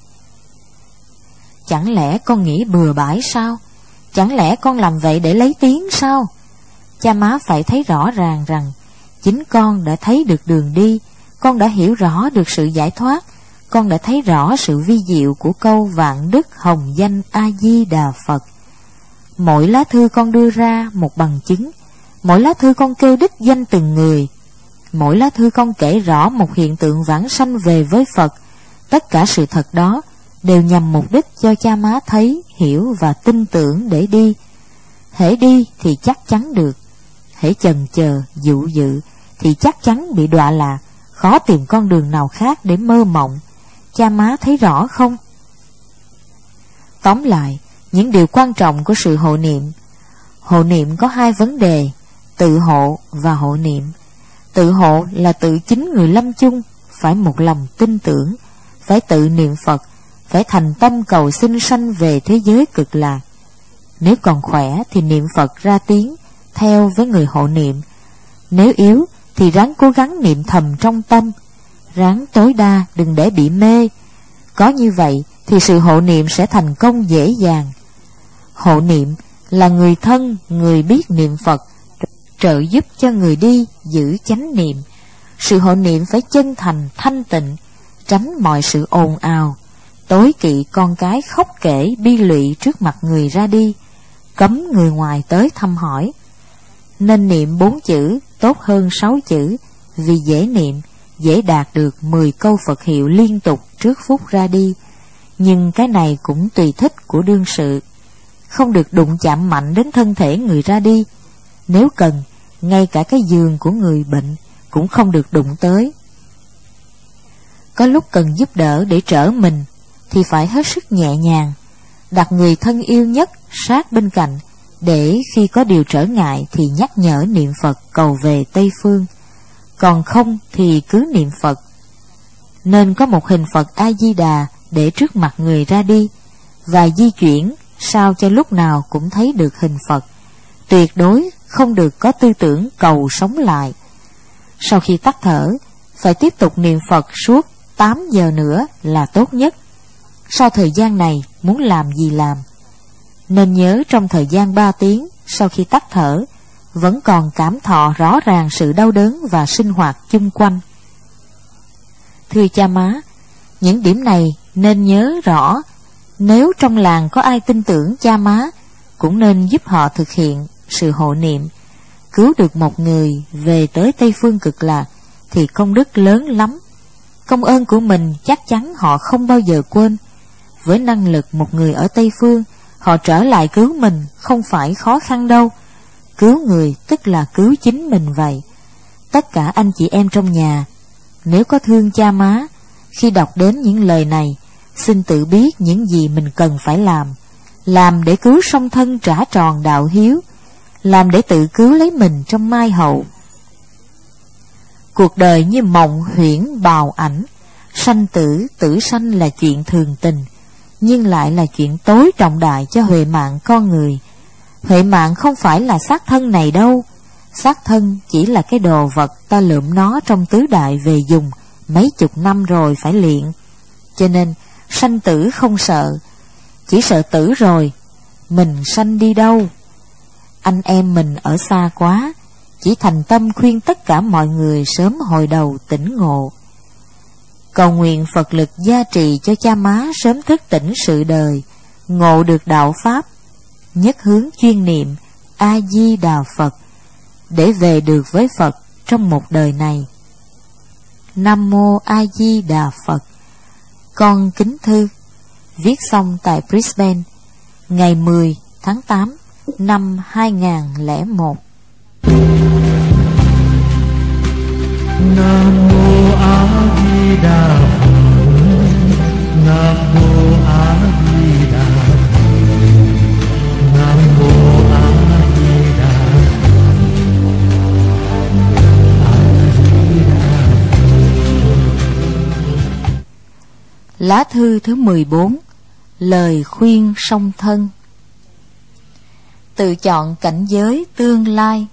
Chẳng lẽ con nghĩ bừa bãi sao? Chẳng lẽ con làm vậy để lấy tiếng sao? Cha má phải thấy rõ ràng rằng chính con đã thấy được đường đi, con đã hiểu rõ được sự giải thoát, con đã thấy rõ sự vi diệu của câu vạn đức hồng danh A-di-đà Phật. Mỗi lá thư con đưa ra một bằng chứng, mỗi lá thư con kêu đích danh từng người, mỗi lá thư con kể rõ một hiện tượng vãng sanh về với Phật. Tất cả sự thật đó đều nhằm mục đích cho cha má thấy, hiểu và tin tưởng để đi. Hễ đi thì chắc chắn được, hễ chần chờ, dụ dự thì chắc chắn bị đọa lạc, khó tìm con đường nào khác để mơ mộng. Cha má thấy rõ không? Tóm lại, những điều quan trọng của sự hộ niệm. Hộ niệm có hai vấn đề: tự hộ và hộ niệm. Tự hộ là tự chính người lâm chung phải một lòng tin tưởng, phải tự niệm Phật, phải thành tâm cầu sinh sanh về thế giới cực lạc. Nếu còn khỏe thì niệm Phật ra tiếng theo với người hộ niệm. Nếu yếu thì ráng cố gắng niệm thầm trong tâm, ráng tối đa đừng để bị mê. Có như vậy thì sự hộ niệm sẽ thành công dễ dàng. Hộ niệm là người thân, người biết niệm Phật, trợ giúp cho người đi giữ chánh niệm. Sự hộ niệm phải chân thành, thanh tịnh, tránh mọi sự ồn ào, tối kỵ con cái khóc kể bi lụy trước mặt người ra đi, cấm người ngoài tới thăm hỏi. Nên niệm 4 chữ tốt hơn 6 chữ, vì dễ niệm, dễ đạt được 10 câu Phật hiệu liên tục trước phút ra đi. Nhưng cái này cũng tùy thích của đương sự, không được đụng chạm mạnh đến thân thể người ra đi. Nếu cần, ngay cả cái giường của người bệnh cũng không được đụng tới. Có lúc cần giúp đỡ để trở mình thì phải hết sức nhẹ nhàng, đặt người thân yêu nhất sát bên cạnh, để khi có điều trở ngại thì nhắc nhở niệm Phật cầu về Tây Phương. Còn không thì cứ niệm Phật. Nên có một hình Phật A-di-đà để trước mặt người ra đi, và di chuyển sao cho lúc nào cũng thấy được hình Phật. Tuyệt đối không được có tư tưởng cầu sống lại. Sau khi tắt thở, phải tiếp tục niệm Phật suốt 8 giờ nữa là tốt nhất. Sau thời gian này muốn làm gì làm. Nên nhớ trong thời gian 3 tiếng sau khi tắt thở, vẫn còn cảm thọ rõ ràng sự đau đớn và sinh hoạt chung quanh. Thưa cha má, những điểm này nên nhớ rõ. Nếu trong làng có ai tin tưởng cha má, cũng nên giúp họ thực hiện sự hộ niệm. Cứu được một người về tới Tây Phương cực lạc thì công đức lớn lắm. Công ơn của mình chắc chắn họ không bao giờ quên. Với năng lực một người ở Tây Phương, họ trở lại cứu mình không phải khó khăn đâu. Cứu người tức là cứu chính mình vậy. Tất cả anh chị em trong nhà, nếu có thương cha má, khi đọc đến những lời này, xin tự biết những gì mình cần phải làm để cứu song thân trả tròn đạo hiếu, làm để tự cứu lấy mình trong mai hậu. Cuộc đời như mộng huyễn bào ảnh, sanh tử, tử sanh là chuyện thường tình, nhưng lại là chuyện tối trọng đại cho huệ mạng con người. Huệ mạng không phải là xác thân này đâu. Xác thân chỉ là cái đồ vật ta lượm nó trong tứ đại về dùng mấy chục năm rồi phải luyện. Cho nên sanh tử không sợ, chỉ sợ tử rồi mình sanh đi đâu. Anh em mình ở xa quá, chỉ thành tâm khuyên tất cả mọi người sớm hồi đầu tỉnh ngộ. Cầu nguyện Phật lực gia trì cho cha má sớm thức tỉnh sự đời, ngộ được đạo Pháp, nhất hướng chuyên niệm A-di-đà Phật, để về được với Phật trong một đời này. Nam Mô A-di-đà Phật. Con kính thư, viết xong tại Brisbane, ngày 10 tháng 8 năm 2001. Nam Mô A Di Đà Phật. Nam Mô A Di Đà Phật. Nam Mô A Di Đà Phật. Lá thư thứ 14. Lời khuyên song thân. Tự chọn cảnh giới tương lai.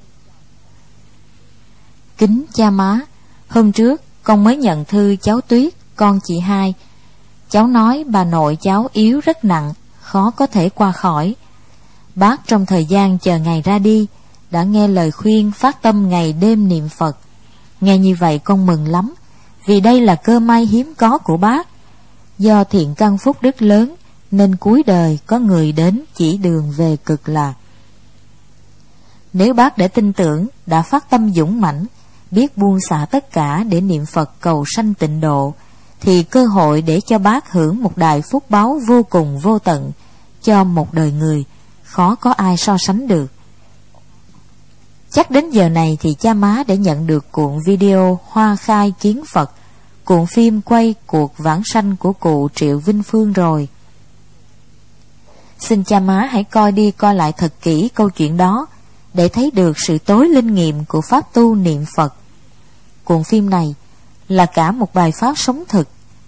Kính cha má, hôm trước con mới nhận thư cháu Tuyết, con chị Hai. Cháu nói bà nội cháu yếu rất nặng, khó có thể qua khỏi. Bác trong thời gian chờ ngày ra đi đã nghe lời khuyên phát tâm ngày đêm niệm Phật. Nghe như vậy con mừng lắm, vì đây là cơ may hiếm có của bác. Do thiện căn phúc đức lớn nên cuối đời có người đến chỉ đường về cực lạc. Nếu bác đã tin tưởng, đã phát tâm dũng mãnh, biết buông xả tất cả để niệm Phật cầu sanh tịnh độ, thì cơ hội để cho bác hưởng một đại phúc báu vô cùng vô tận cho một đời người, khó có ai so sánh được. Chắc đến giờ này thì cha má đã nhận được cuộn video Hoa Khai Kiến Phật, cuộn phim quay cuộc vãng sanh của cụ Triệu Vinh Phương rồi. Xin cha má hãy coi đi coi lại thật kỹ câu chuyện đó để thấy được sự tối linh nghiệm của pháp tu niệm Phật. Cuộn phim này là cả một bài pháp sống thực,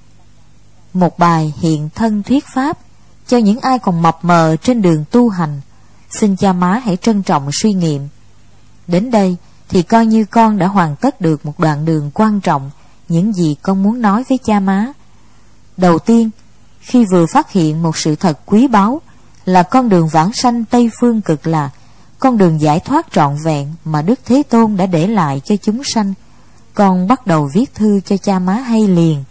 một bài hiện thân thuyết pháp cho những ai còn mập mờ trên đường tu hành. Xin cha má hãy trân trọng suy nghiệm. Đến đây thì coi như con đã hoàn tất được một đoạn đường quan trọng những gì con muốn nói với cha má. Đầu tiên, khi vừa phát hiện một sự thật quý báu là con đường vãng sanh Tây Phương Cực Lạc, con đường giải thoát trọn vẹn mà Đức Thế Tôn đã để lại cho chúng sanh, con bắt đầu viết thư cho cha má hay liền.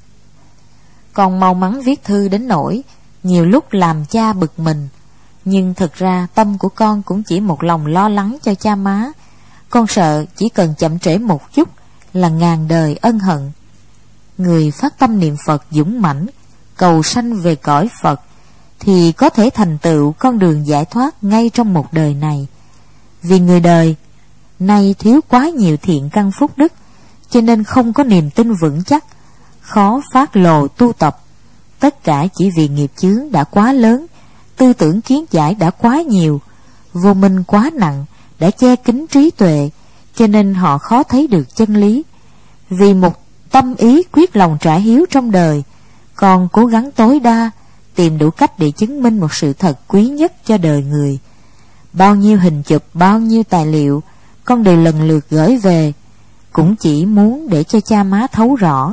Con mau mắn viết thư đến nỗi nhiều lúc làm cha bực mình, nhưng thực ra tâm của con cũng chỉ một lòng lo lắng cho cha má. Con sợ chỉ cần chậm trễ một chút là ngàn đời ân hận. Người phát tâm niệm Phật dũng mãnh, cầu sanh về cõi Phật thì có thể thành tựu con đường giải thoát ngay trong một đời này. Vì người đời nay thiếu quá nhiều thiện căn phúc đức, cho nên không có niềm tin vững chắc, khó phát lộ tu tập. Tất cả chỉ vì nghiệp chướng đã quá lớn, tư tưởng kiến giải đã quá nhiều, vô minh quá nặng đã che kín trí tuệ, cho nên họ khó thấy được chân lý. Vì một tâm ý quyết lòng trả hiếu trong đời, con cố gắng tối đa tìm đủ cách để chứng minh một sự thật quý nhất cho đời người. Bao nhiêu hình chụp, bao nhiêu tài liệu con đều lần lượt gửi về, cũng chỉ muốn để cho cha má thấu rõ.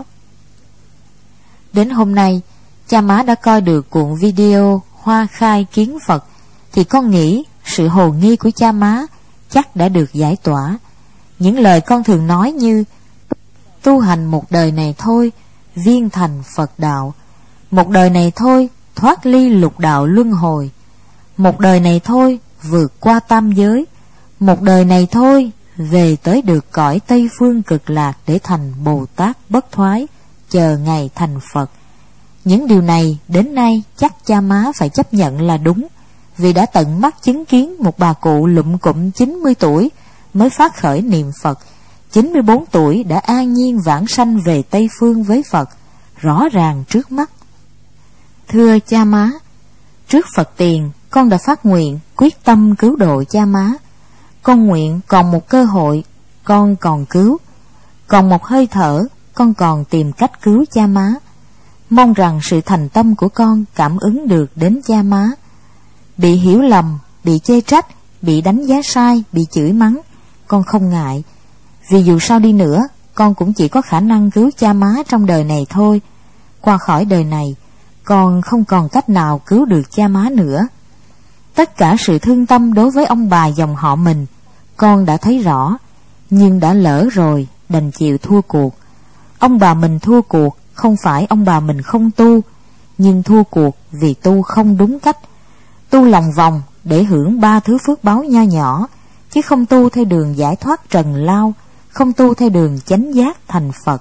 Đến hôm nay, cha má đã coi được cuộn video Hoa Khai Kiến Phật thì con nghĩ sự hồ nghi của cha má chắc đã được giải tỏa. Những lời con thường nói như tu hành một đời này thôi, viên thành Phật đạo; một đời này thôi, thoát ly lục đạo luân hồi; một đời này thôi, vượt qua tam giới; một đời này thôi, về tới được cõi Tây Phương Cực Lạc để thành Bồ Tát bất thoái, chờ ngày thành Phật. Những điều này đến nay chắc cha má phải chấp nhận là đúng, vì đã tận mắt chứng kiến một bà cụ lụm cụm 90 tuổi mới phát khởi niệm Phật, 94 tuổi đã an nhiên vãng sanh về Tây Phương với Phật, rõ ràng trước mắt. Thưa cha má, trước Phật tiền con đã phát nguyện quyết tâm cứu độ cha má. Con nguyện còn một cơ hội con còn cứu, còn một hơi thở con còn tìm cách cứu cha má. Mong rằng sự thành tâm của con cảm ứng được đến cha má. Bị hiểu lầm, bị chê trách, bị đánh giá sai, bị chửi mắng, con không ngại, vì dù sao đi nữa con cũng chỉ có khả năng cứu cha má trong đời này thôi. Qua khỏi đời này, con không còn cách nào cứu được cha má nữa. Tất cả sự thương tâm đối với ông bà dòng họ mình con đã thấy rõ, nhưng đã lỡ rồi, đành chịu thua cuộc. Ông bà mình thua cuộc không phải ông bà mình không tu, nhưng thua cuộc vì tu không đúng cách, tu lòng vòng để hưởng 3 thứ phước báu nho nhỏ, chứ không tu theo đường giải thoát trần lao, không tu theo đường chánh giác thành Phật.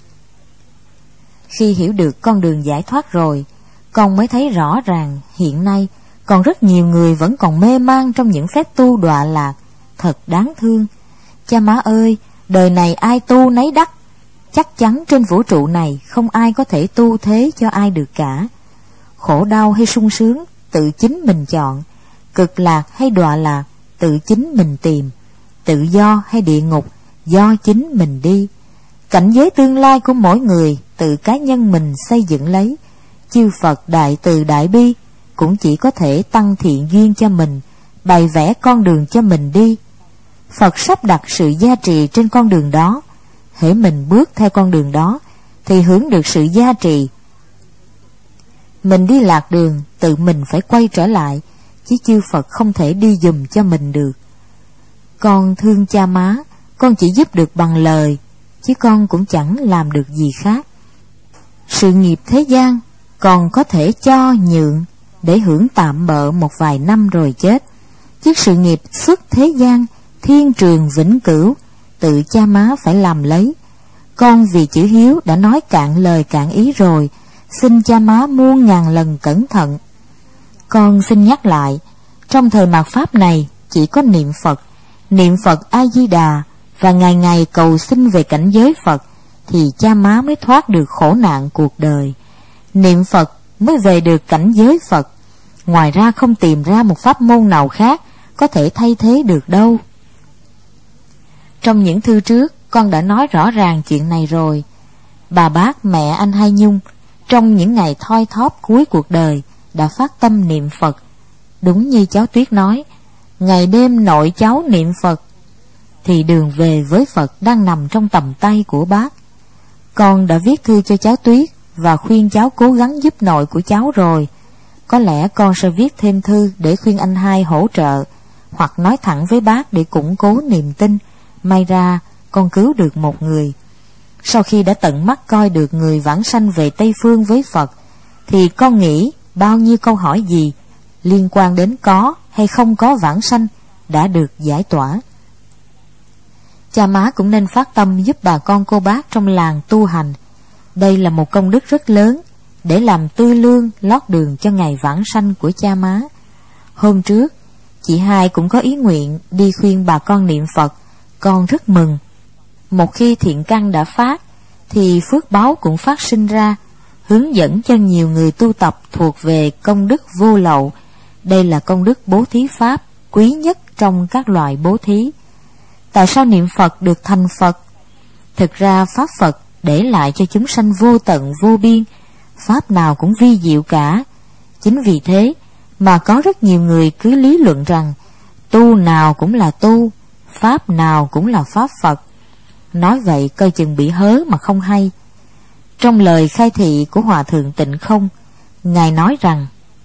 Khi hiểu được con đường giải thoát rồi, con mới thấy rõ ràng hiện nay còn rất nhiều người vẫn còn mê man trong những phép tu đọa lạc, thật đáng thương. Cha má ơi, đời này ai tu nấy đắc. Chắc chắn trên vũ trụ này không ai có thể tu thế cho ai được cả. Khổ đau hay sung sướng tự chính mình chọn, cực lạc hay đọa lạc tự chính mình tìm, tự do hay địa ngục do chính mình đi. Cảnh giới tương lai của mỗi người tự cá nhân mình xây dựng lấy. Chư Phật đại từ đại bi cũng chỉ có thể tăng thiện duyên cho mình, bày vẽ con đường cho mình đi. Phật sắp đặt sự gia trì trên con đường đó. Hễ mình bước theo con đường đó thì hưởng được sự gia trì. Mình đi lạc đường, tự mình phải quay trở lại, chứ chư Phật không thể đi giùm cho mình được. Con thương cha má, con chỉ giúp được bằng lời, chứ con cũng chẳng làm được gì khác. Sự nghiệp thế gian còn có thể cho nhượng để hưởng tạm bợ một vài năm rồi chết, chứ sự nghiệp xuất thế gian, thiên trường vĩnh cửu, tự cha má phải làm lấy. Con vì chữ hiếu đã nói cạn lời cạn ý rồi, xin cha má muôn ngàn lần cẩn thận. Con xin nhắc lại, trong thời mạt Pháp này chỉ có niệm Phật A-di-đà và ngày ngày cầu xin về cảnh giới Phật thì cha má mới thoát được khổ nạn cuộc đời. Niệm Phật mới về được cảnh giới Phật. Ngoài ra không tìm ra một pháp môn nào khác có thể thay thế được đâu. Trong những thư trước, con đã nói rõ ràng chuyện này rồi. Bà Bác mẹ anh Hai Nhung trong những ngày thoi thóp cuối cuộc đời đã phát tâm niệm Phật. Đúng như cháu Tuyết nói, ngày đêm nội cháu niệm Phật, thì đường về với Phật đang nằm trong tầm tay của bác. Con đã viết thư cho cháu Tuyết và khuyên cháu cố gắng giúp nội của cháu rồi. Có lẽ con sẽ viết thêm thư để khuyên anh Hai hỗ trợ, hoặc nói thẳng với bác để củng cố niềm tin. May ra con cứu được một người. Sau khi đã tận mắt coi được người vãng sanh về Tây Phương với Phật, thì con nghĩ bao nhiêu câu hỏi gì liên quan đến có hay không có vãng sanh đã được giải tỏa. Cha má cũng nên phát tâm giúp bà con cô bác trong làng tu hành. Đây là một công đức rất lớn để làm tư lương lót đường cho ngày vãng sanh của cha má. Hôm trước, chị Hai cũng có ý nguyện đi khuyên bà con niệm Phật. Con rất mừng. Một khi thiện căn đã phát, thì phước báo cũng phát sinh ra, hướng dẫn cho nhiều người tu tập thuộc về công đức vô lậu. Đây là công đức bố thí pháp quý nhất trong các loại bố thí. Tại sao niệm Phật được thành Phật? Thực ra Pháp Phật để lại cho chúng sanh vô tận vô biên, Pháp nào cũng vi diệu cả. Chính vì thế mà có rất nhiều người cứ lý luận rằng tu nào cũng là tu, Pháp nào cũng là Pháp Phật. Nói vậy coi chừng bị hớ mà không hay. Trong lời khai thị của Hòa Thượng Tịnh Không, Ngài nói rằng: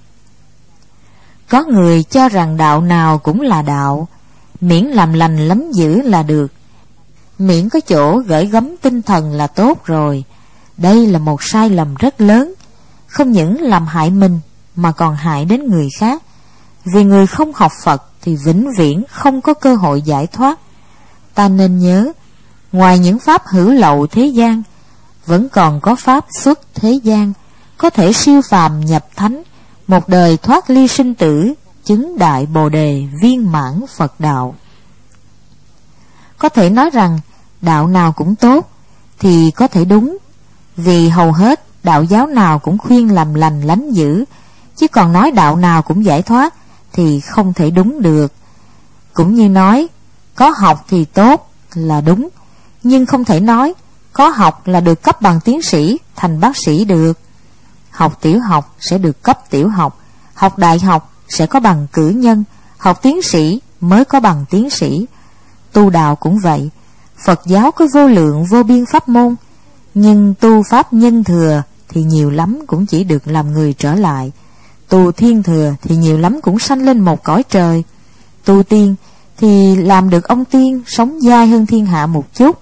có người cho rằng đạo nào cũng là đạo, miễn làm lành lánh dữ là được, miễn có chỗ gửi gắm tinh thần là tốt rồi. Đây là một sai lầm rất lớn, không những làm hại mình mà còn hại đến người khác. Vì người không học Phật thì vĩnh viễn không có cơ hội giải thoát. Ta nên nhớ, ngoài những pháp hữu lậu thế gian, vẫn còn có pháp xuất thế gian, có thể siêu phàm nhập thánh, một đời thoát ly sinh tử, chứng đại bồ đề viên mãn Phật đạo. Có thể nói rằng đạo nào cũng tốt thì có thể đúng, vì hầu hết đạo giáo nào cũng khuyên làm lành lánh dữ, chứ còn nói đạo nào cũng giải thoát thì không thể đúng được. Cũng như nói có học thì tốt là đúng, nhưng không thể nói có học là được cấp bằng tiến sĩ thành bác sĩ được. Học tiểu học sẽ được cấp tiểu học, học đại học sẽ có bằng cử nhân, học tiến sĩ mới có bằng tiến sĩ. Tu đạo cũng vậy, Phật giáo có vô lượng vô biên pháp môn, nhưng tu pháp nhân thừa thì nhiều lắm cũng chỉ được làm người trở lại, tu thiên thừa thì nhiều lắm cũng sanh lên một cõi trời, tu tiên thì làm được ông tiên sống dai hơn thiên hạ một chút.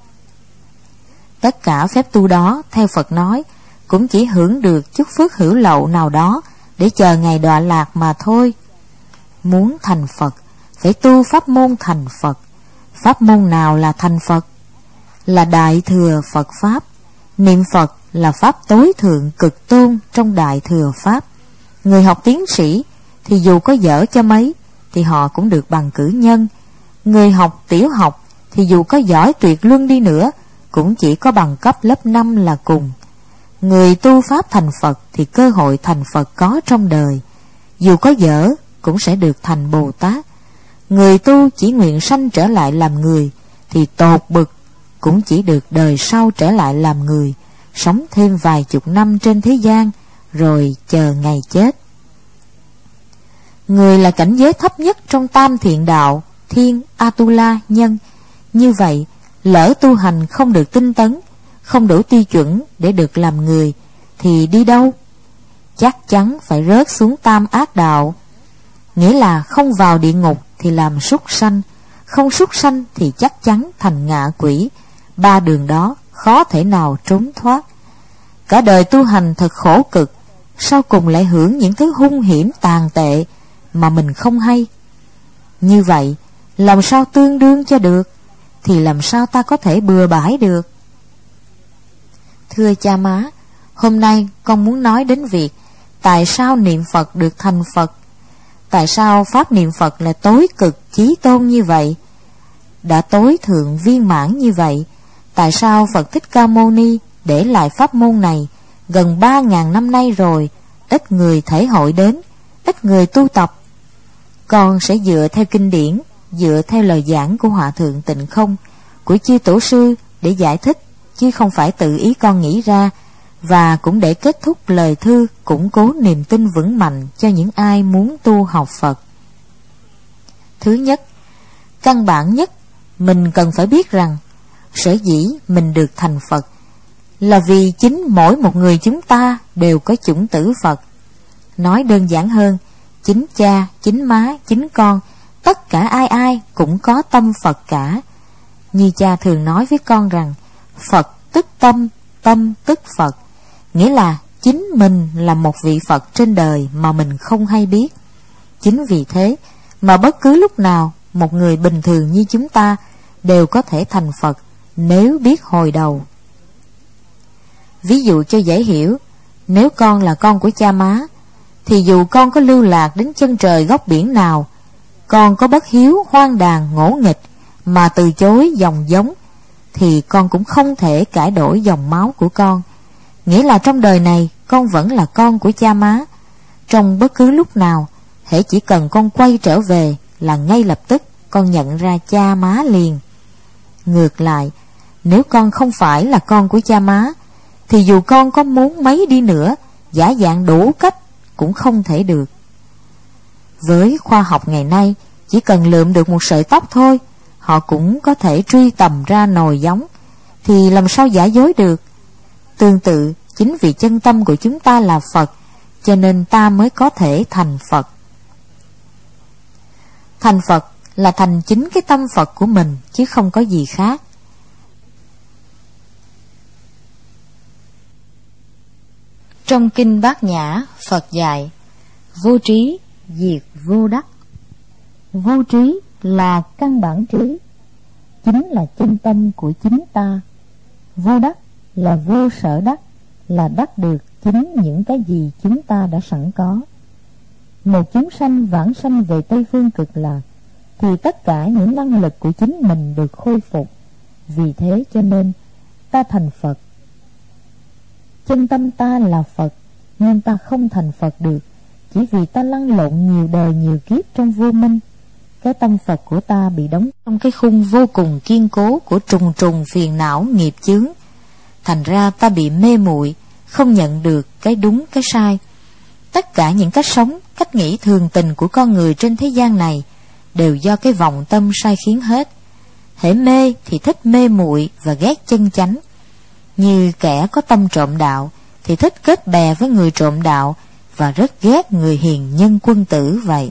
Tất cả phép tu đó, theo Phật nói, cũng chỉ hưởng được chút phước hữu lậu nào đó để chờ ngày đọa lạc mà thôi. Muốn thành Phật, phải tu pháp môn thành Phật. Pháp môn nào là thành Phật? Là Đại Thừa Phật Pháp. Niệm Phật là Pháp tối thượng cực tôn trong Đại Thừa Pháp. Người học tiến sĩ thì dù có dở cho mấy thì họ cũng được bằng cử nhân. Người học tiểu học thì dù có giỏi tuyệt luân đi nữa cũng chỉ có bằng cấp lớp 5 là cùng. Người tu Pháp thành Phật thì cơ hội thành Phật có trong đời, dù có dở cũng sẽ được thành Bồ Tát. Người tu chỉ nguyện sanh trở lại làm người thì tột bực cũng chỉ được đời sau trở lại làm người, sống thêm vài chục năm trên thế gian rồi chờ ngày chết. Người là cảnh giới thấp nhất trong tam thiện đạo, thiên, Atula, nhân. Như vậy, lỡ tu hành không được tinh tấn, không đủ tiêu chuẩn để được làm người, thì đi đâu? Chắc chắn phải rớt xuống tam ác đạo. Nghĩa là không vào địa ngục thì làm súc sanh, không súc sanh thì chắc chắn thành ngạ quỷ. Ba đường đó khó thể nào trốn thoát. Cả đời tu hành thật khổ cực, sau cùng lại hưởng những thứ hung hiểm tàn tệ mà mình không hay. Như vậy, làm sao tương đương cho được? Thì làm sao ta có thể bừa bãi được? Thưa cha má, hôm nay con muốn nói đến việc tại sao niệm Phật được thành Phật. Tại sao pháp niệm Phật là tối cực chí tôn như vậy, đã tối thượng viên mãn như vậy? Tại sao Phật Thích Ca Mâu Ni để lại pháp môn này gần 3.000 năm nay rồi, ít người thể hội đến, ít người tu tập. Con sẽ dựa theo kinh điển, dựa theo lời giảng của Hòa Thượng Tịnh Không, của chư tổ sư để giải thích, chứ không phải tự ý con nghĩ ra, và cũng để kết thúc lời thư củng cố niềm tin vững mạnh cho những ai muốn tu học Phật. Thứ nhất, căn bản nhất, mình cần phải biết rằng sở dĩ mình được thành Phật là vì chính mỗi một người chúng ta đều có chủng tử Phật. Nói đơn giản hơn, chính cha, chính má, chính con, tất cả ai ai cũng có tâm Phật cả. Như cha thường nói với con rằng Phật tức tâm, tâm tức Phật, nghĩa là chính mình là một vị Phật trên đời mà mình không hay biết. Chính vì thế mà bất cứ lúc nào một người bình thường như chúng ta đều có thể thành Phật nếu biết hồi đầu. Ví dụ cho dễ hiểu, nếu con là con của cha má, thì dù con có lưu lạc đến chân trời góc biển nào, con có bất hiếu, hoang đàn, ngỗ nghịch mà từ chối dòng giống, thì con cũng không thể cải đổi dòng máu của con. Nghĩa là trong đời này con vẫn là con của cha má. Trong bất cứ lúc nào, hễ chỉ cần con quay trở về là ngay lập tức con nhận ra cha má liền. Ngược lại, nếu con không phải là con của cha má, thì dù con có muốn mấy đi nữa, giả dạng đủ cách cũng không thể được. Với khoa học ngày nay, chỉ cần lượm được một sợi tóc thôi, họ cũng có thể truy tầm ra nồi giống, thì làm sao giả dối được. Tương tự, chính vì chân tâm của chúng ta là Phật, cho nên ta mới có thể thành Phật. Thành Phật là thành chính cái tâm Phật của mình, chứ không có gì khác. Trong Kinh Bát Nhã, Phật dạy, vô trí diệt vô đắc. Vô trí là căn bản trí, chính là chân tâm của chính ta. Vô đắc là vô sở đắc, là đắc được chính những cái gì chúng ta đã sẵn có. Một chúng sanh vãng sanh về Tây Phương Cực Lạc, thì tất cả những năng lực của chính mình được khôi phục. Vì thế cho nên ta thành Phật. Chân tâm ta là Phật, nhưng ta không thành Phật được, chỉ vì ta lăn lộn nhiều đời nhiều kiếp trong vô minh. Cái tâm Phật của ta bị đóng trong cái khung vô cùng kiên cố của trùng trùng phiền não nghiệp chướng. Thành ra ta bị mê muội, không nhận được cái đúng cái sai. Tất cả những cách sống, cách nghĩ thường tình của con người trên thế gian này đều do cái vọng tâm sai khiến hết. Hễ mê thì thích mê muội và ghét chân chánh. Như kẻ có tâm trộm đạo thì thích kết bè với người trộm đạo và rất ghét người hiền nhân quân tử vậy.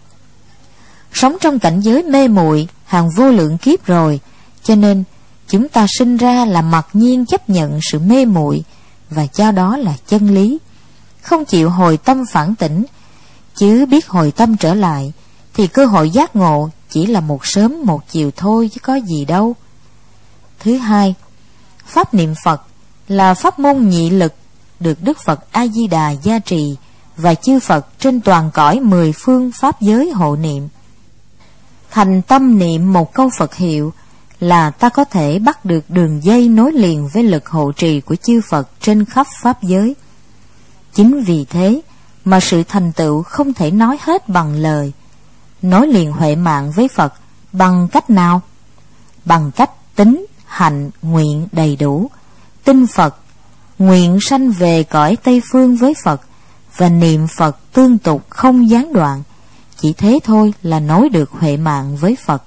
Sống trong cảnh giới mê muội hàng vô lượng kiếp rồi, cho nên chúng ta sinh ra là mặc nhiên chấp nhận sự mê muội và cho đó là chân lý, không chịu hồi tâm phản tỉnh. Chứ biết hồi tâm trở lại thì cơ hội giác ngộ chỉ là một sớm một chiều thôi, chứ có gì đâu. Thứ hai, pháp niệm Phật là pháp môn nhị lực được Đức Phật A Di Đà gia trì và chư Phật trên toàn cõi 10 phương pháp giới hộ niệm. Thành tâm niệm một câu Phật hiệu là ta có thể bắt được đường dây nối liền với lực hộ trì của chư Phật trên khắp pháp giới. Chính vì thế mà sự thành tựu không thể nói hết bằng lời. Nối liền huệ mạng với Phật bằng cách nào? Bằng cách tín, hạnh, nguyện đầy đủ. Tin Phật, nguyện sanh về cõi Tây Phương với Phật, và niệm Phật tương tục không gián đoạn. Chỉ thế thôi là nối được huệ mạng với Phật.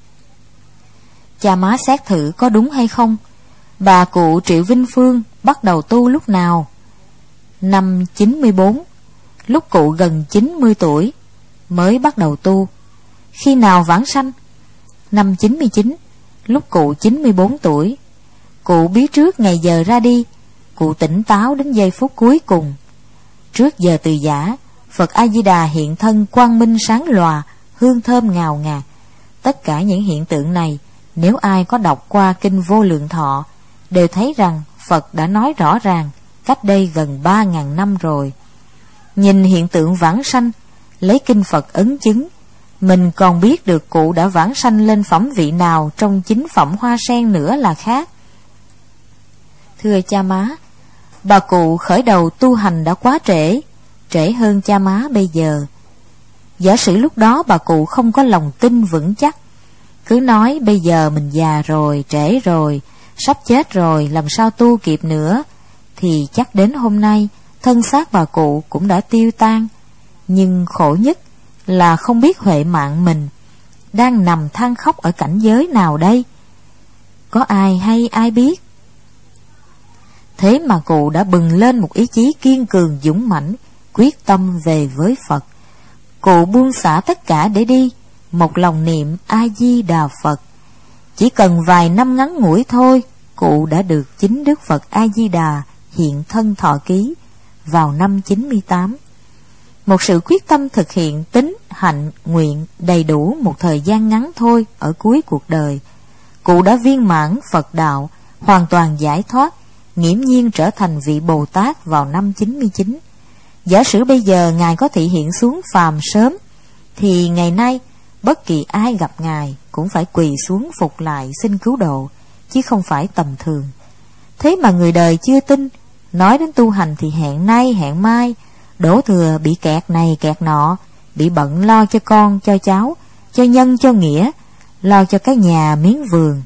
Cha má xét thử có đúng hay không? Bà cụ Triệu Vinh Phương bắt đầu tu lúc nào? Năm 94, lúc cụ gần 90 tuổi mới bắt đầu tu. Khi nào vãng sanh? Năm 99, lúc cụ 94 tuổi. Cụ biết trước ngày giờ ra đi, cụ tỉnh táo đến giây phút cuối cùng. Trước giờ từ giã, Phật A Di Đà hiện thân quang minh sáng lòa, hương thơm ngào ngạt. Tất cả những hiện tượng này, nếu ai có đọc qua kinh Vô Lượng Thọ, đều thấy rằng Phật đã nói rõ ràng cách đây gần 3.000 năm rồi. Nhìn hiện tượng vãng sanh, lấy kinh Phật ấn chứng, mình còn biết được cụ đã vãng sanh lên phẩm vị nào trong 9 phẩm hoa sen nữa là khác. Thưa cha má, bà cụ khởi đầu tu hành đã quá trễ, trễ hơn cha má bây giờ. Giả sử lúc đó bà cụ không có lòng tin vững chắc, cứ nói bây giờ mình già rồi, trễ rồi, sắp chết rồi, làm sao tu kịp nữa, thì chắc đến hôm nay thân xác bà cụ cũng đã tiêu tan. Nhưng khổ nhất là không biết huệ mạng mình đang nằm than khóc ở cảnh giới nào đây. Có ai hay ai biết? Thế mà cụ đã bừng lên một ý chí kiên cường dũng mãnh, quyết tâm về với Phật. Cụ buông xả tất cả để đi, một lòng niệm A Di Đà Phật. Chỉ cần vài năm ngắn ngủi thôi, cụ đã được chính Đức Phật A Di Đà hiện thân thọ ký vào năm 98. Một sự quyết tâm thực hiện tín, hạnh, nguyện đầy đủ một thời gian ngắn thôi ở cuối cuộc đời, cụ đã viên mãn Phật đạo, hoàn toàn giải thoát, nghiễm nhiên trở thành vị Bồ Tát vào năm 99. Giả sử bây giờ Ngài có thị hiện xuống phàm sớm, thì ngày nay bất kỳ ai gặp Ngài cũng phải quỳ xuống phục lại xin cứu độ, chứ không phải tầm thường. Thế mà người đời chưa tin, nói đến tu hành thì hẹn nay hẹn mai, đổ thừa bị kẹt này kẹt nọ, bị bận lo cho con cho cháu, cho nhân cho nghĩa, lo cho cái nhà miếng vườn.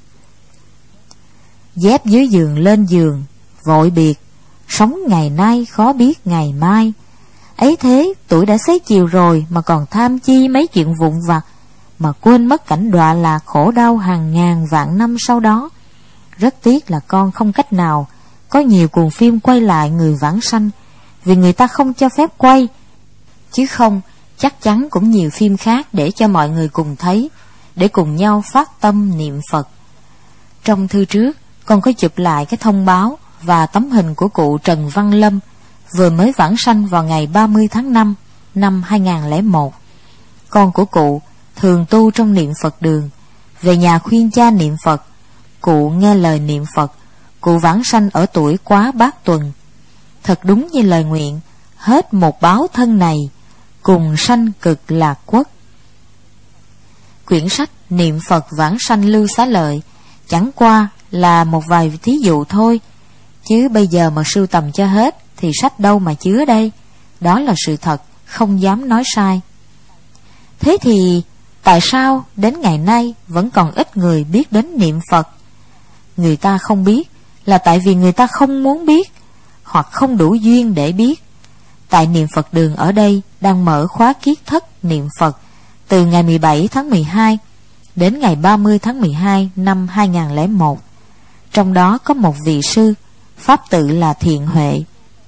Dép dưới giường lên giường, vội biệt, sống ngày nay khó biết ngày mai. Ấy thế tuổi đã xế chiều rồi mà còn tham chi mấy chuyện vụn vặt, mà quên mất cảnh đọa lạc khổ đau hàng ngàn vạn năm sau đó. Rất tiếc là con không cách nào có nhiều cuồng phim quay lại người vãng sanh, vì người ta không cho phép quay. Chứ không, chắc chắn cũng nhiều phim khác để cho mọi người cùng thấy, để cùng nhau phát tâm niệm Phật. Trong thư trước, con có chụp lại cái thông báo và tấm hình của cụ Trần Văn Lâm, vừa mới vãng sanh vào ngày 30 tháng 5 năm 2001. Con của cụ thường tu trong niệm Phật đường, về nhà khuyên cha niệm Phật. Cụ nghe lời niệm Phật, cụ vãng sanh ở tuổi quá bát tuần. Thật đúng như lời nguyện, hết một báo thân này, cùng sanh cực lạc quốc. Quyển sách Niệm Phật Vãng Sanh Lưu Xá Lợi chẳng qua là một vài thí dụ thôi, chứ bây giờ mà sưu tầm cho hết thì sách đâu mà chứa đây. Đó là sự thật, không dám nói sai. Thế thì tại sao đến ngày nay vẫn còn ít người biết đến niệm Phật? Người ta không biết là tại vì người ta không muốn biết, hoặc không đủ duyên để biết. Tại niệm Phật đường ở đây đang mở khóa kiết thất niệm Phật từ ngày 17 tháng 12 đến ngày 30 tháng 12 năm 2001. Trong đó có một vị sư, pháp tự là Thiện Huệ.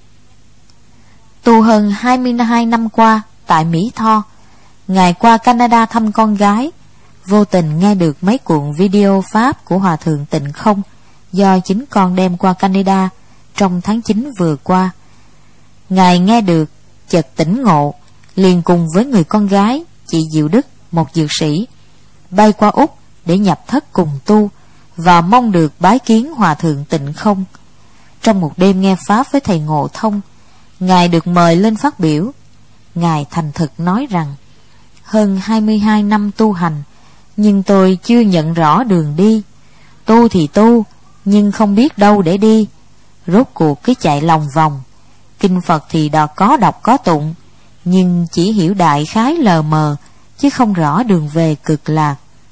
Tu hơn 22 năm qua tại Mỹ Tho, Ngài qua Canada thăm con gái, vô tình nghe được mấy cuộn video Pháp của Hòa Thượng Tịnh Không do chính con đem qua Canada trong tháng 9 vừa qua. Ngài nghe được, chợt tỉnh ngộ, liền cùng với người con gái, chị Diệu Đức, một dược sĩ, bay qua Úc để nhập thất cùng tu, và mong được bái kiến Hòa Thượng Tịnh Không. Trong một đêm nghe Pháp với thầy Ngộ Thông, Ngài được mời lên phát biểu. Ngài thành thực nói rằng, hơn 22 năm tu hành, nhưng tôi chưa nhận rõ đường đi. Tu thì tu, nhưng không biết đâu để đi. Rốt cuộc cứ chạy lòng vòng. Kinh Phật thì có đọc có tụng, nhưng chỉ hiểu đại khái lờ mờ, chứ không rõ đường về cực lạc.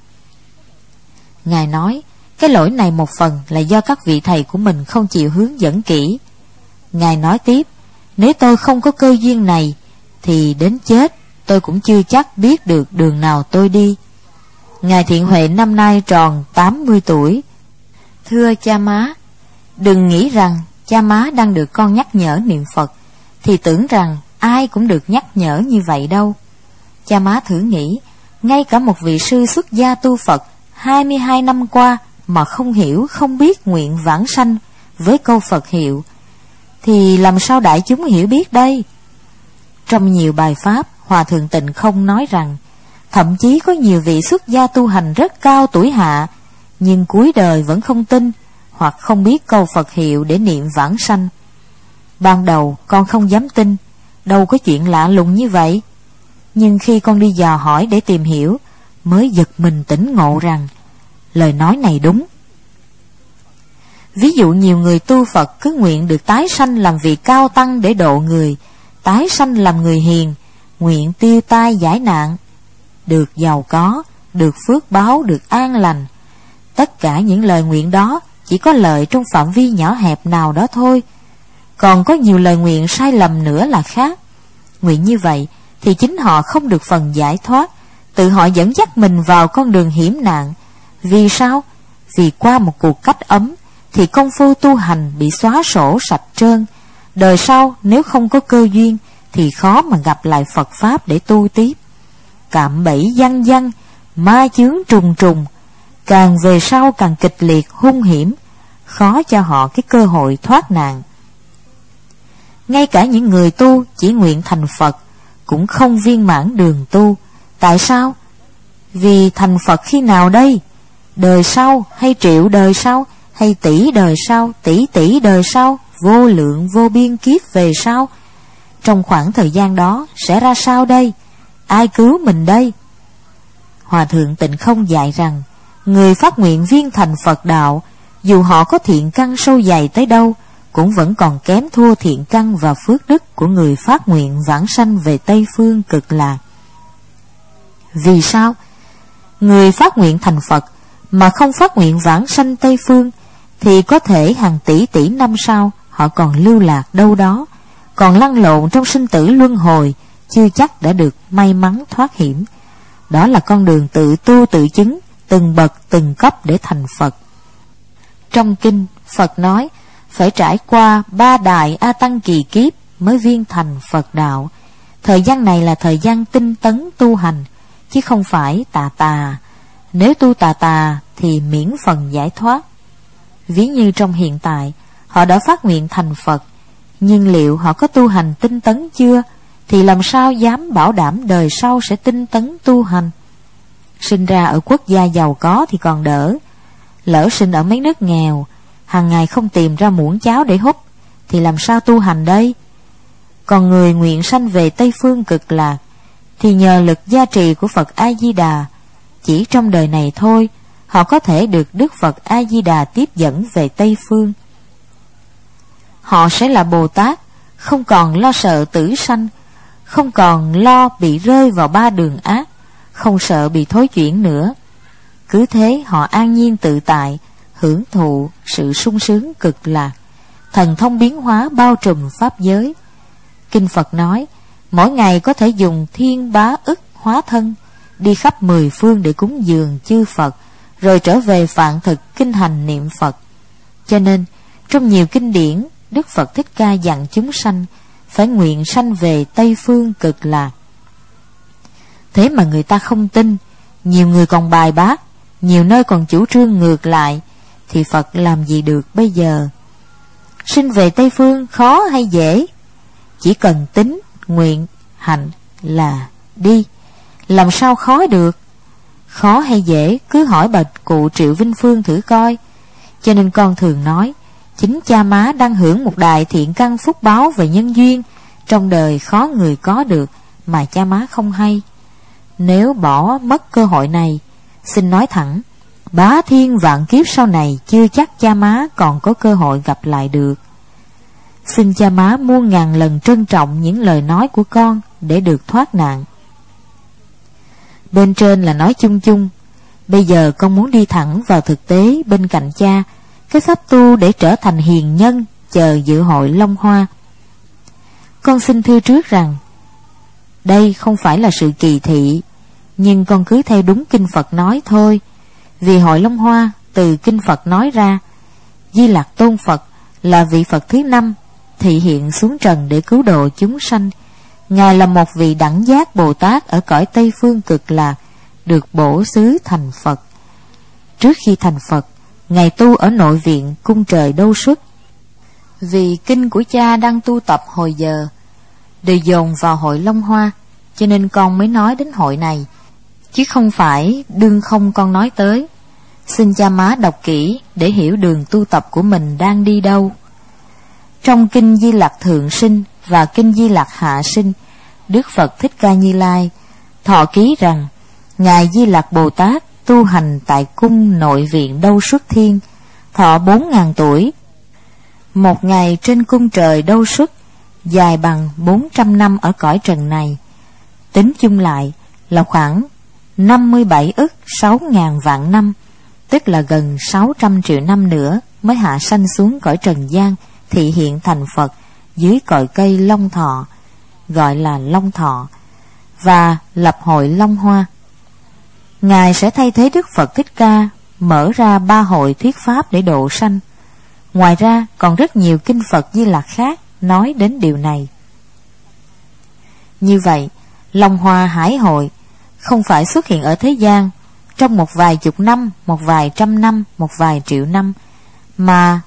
Ngài nói, cái lỗi này một phần là do các vị thầy của mình không chịu hướng dẫn kỹ. Ngài nói tiếp, nếu tôi không có cơ duyên này, thì đến chết tôi cũng chưa chắc biết được đường nào tôi đi. Ngài Thiện Huệ năm nay tròn 80 tuổi. Thưa cha má, đừng nghĩ rằng cha má đang được con nhắc nhở niệm Phật thì tưởng rằng ai cũng được nhắc nhở như vậy đâu. Cha má thử nghĩ, ngay cả một vị sư xuất gia tu Phật 22 năm qua mà không hiểu không biết nguyện vãng sanh với câu Phật hiệu, thì làm sao đại chúng hiểu biết đây? Trong nhiều bài pháp, Hòa Thượng Tịnh Không nói rằng, thậm chí có nhiều vị xuất gia tu hành rất cao tuổi hạ, nhưng cuối đời vẫn không tin, hoặc không biết câu Phật hiệu để niệm vãng sanh. Ban đầu con không dám tin, đâu có chuyện lạ lùng như vậy. Nhưng khi con đi dò hỏi để tìm hiểu, mới giật mình tỉnh ngộ rằng lời nói này đúng. Ví dụ nhiều người tu Phật cứ nguyện được tái sanh làm vị cao tăng để độ người, tái sanh làm người hiền, nguyện tiêu tai giải nạn, được giàu có, được phước báo, được an lành. Tất cả những lời nguyện đó chỉ có lợi trong phạm vi nhỏ hẹp nào đó thôi. Còn có nhiều lời nguyện sai lầm nữa là khác. Nguyện như vậy thì chính họ không được phần giải thoát, tự họ dẫn dắt mình vào con đường hiểm nạn. Vì sao? Vì qua một cuộc cách ấm thì công phu tu hành bị xóa sổ sạch trơn. Đời sau nếu không có cơ duyên thì khó mà gặp lại Phật Pháp để tu tiếp. Cạm bẫy văng văng, ma chướng trùng trùng, càng về sau càng kịch liệt hung hiểm, khó cho họ cái cơ hội thoát nạn. Ngay cả những người tu chỉ nguyện thành Phật cũng không viên mãn đường tu. Tại sao? Vì thành Phật khi nào đây? Đời sau, hay triệu đời sau, hay tỷ đời sau, tỷ tỷ đời sau, vô lượng vô biên kiếp về sau? Trong khoảng thời gian đó sẽ ra sao đây? Ai cứu mình đây? Hòa thượng Tịnh Không dạy rằng, người phát nguyện viên thành Phật đạo, dù họ có thiện căn sâu dày tới đâu, cũng vẫn còn kém thua thiện căn và phước đức của người phát nguyện vãng sanh về Tây Phương Cực Lạc. Vì sao? Người phát nguyện thành Phật mà không phát nguyện vãng sanh Tây Phương thì có thể hàng tỷ tỷ năm sau họ còn lưu lạc đâu đó, còn lăn lộn trong sinh tử luân hồi, chưa chắc đã được may mắn thoát hiểm. Đó là con đường tự tu tự chứng, từng bậc từng cấp để thành Phật. Trong kinh, Phật nói phải trải qua 3 đại A Tăng kỳ kiếp mới viên thành Phật đạo. Thời gian này là thời gian tinh tấn tu hành, chứ không phải tà tà. Nếu tu tà tà thì miễn phần giải thoát. Ví như trong hiện tại, họ đã phát nguyện thành Phật, nhưng liệu họ có tu hành tinh tấn chưa, thì làm sao dám bảo đảm đời sau sẽ tinh tấn tu hành. Sinh ra ở quốc gia giàu có thì còn đỡ, lỡ sinh ở mấy nước nghèo, hàng ngày không tìm ra muỗng cháo để húp, thì làm sao tu hành đây? Còn người nguyện sanh về Tây Phương Cực Lạc thì nhờ lực gia trì của Phật A-di-đà, chỉ trong đời này thôi họ có thể được Đức Phật A-di-đà tiếp dẫn về Tây Phương. Họ sẽ là Bồ Tát, không còn lo sợ tử sanh, không còn lo bị rơi vào 3 đường ác, không sợ bị thối chuyển nữa. Cứ thế họ an nhiên tự tại, hưởng thụ sự sung sướng cực lạc, thần thông biến hóa bao trùm pháp giới. Kinh Phật nói, mỗi ngày có thể dùng thiên bá ức hóa thân, đi khắp 10 phương để cúng dường chư Phật, rồi trở về phạn thực kinh hành niệm Phật. Cho nên, trong nhiều kinh điển, Đức Phật Thích Ca dặn chúng sanh phải nguyện sanh về Tây Phương Cực Lạc. Thế mà người ta không tin, nhiều người còn bài bác, nhiều nơi còn chủ trương ngược lại, thì Phật làm gì được bây giờ? Sinh về Tây Phương khó hay dễ? Chỉ cần tín, nguyện, hạnh là đi. Làm sao khó được? Khó hay dễ cứ hỏi bà cụ Triệu Vinh Phương thử coi. Cho nên con thường nói, chính cha má đang hưởng một đại thiện căn phúc báo về nhân duyên, trong đời khó người có được mà cha má không hay. Nếu bỏ mất cơ hội này, xin nói thẳng, bá thiên vạn kiếp sau này chưa chắc cha má còn có cơ hội gặp lại được. Xin cha má muôn ngàn lần trân trọng những lời nói của con để được thoát nạn. Bên trên là nói chung chung, bây giờ con muốn đi thẳng vào thực tế bên cạnh cha, cái pháp tu để trở thành hiền nhân chờ dự hội Long Hoa. Con xin thưa trước rằng, đây không phải là sự kỳ thị, nhưng con cứ theo đúng kinh Phật nói thôi. Vì hội Long Hoa từ kinh Phật nói ra, Di Lặc Tôn Phật là vị Phật thứ 5 thị hiện xuống trần để cứu độ chúng sanh. Ngài là một vị đẳng giác Bồ Tát ở cõi Tây Phương Cực Lạc, được bổ xứ thành Phật. Trước khi thành Phật, Ngài tu ở nội viện cung trời Đâu Xuất. Vì kinh của cha đang tu tập hồi giờ đều dồn vào hội Long Hoa, cho nên con mới nói đến hội này, chứ không phải đương không con nói tới. Xin cha má đọc kỹ để hiểu đường tu tập của mình đang đi đâu. Trong kinh Di Lặc Thượng Sinh và kinh Di Lặc Hạ Sinh, Đức Phật Thích Ca Như Lai thọ ký rằng, Ngài Di Lặc Bồ Tát tu hành tại cung nội viện Đâu Xuất Thiên, thọ 4.000 tuổi. Một ngày trên cung trời Đâu Xuất dài bằng 400 năm ở cõi trần này. tính chung lại là khoảng 57 ức 6.000 vạn năm, tức là gần 600 triệu năm nữa mới hạ sanh xuống cõi trần gian, thị hiện thành Phật dưới cội cây Long Thọ, gọi là Long Thọ, và lập hội Long Hoa. Ngài sẽ thay thế Đức Phật Thích Ca mở ra 3 hội thuyết pháp để độ sanh. Ngoài ra còn rất nhiều kinh Phật Di Lặc khác nói đến điều này. Như vậy, Long Hoa Hải Hội không phải xuất hiện ở thế gian trong một vài chục năm, một vài trăm năm, một vài triệu năm, mà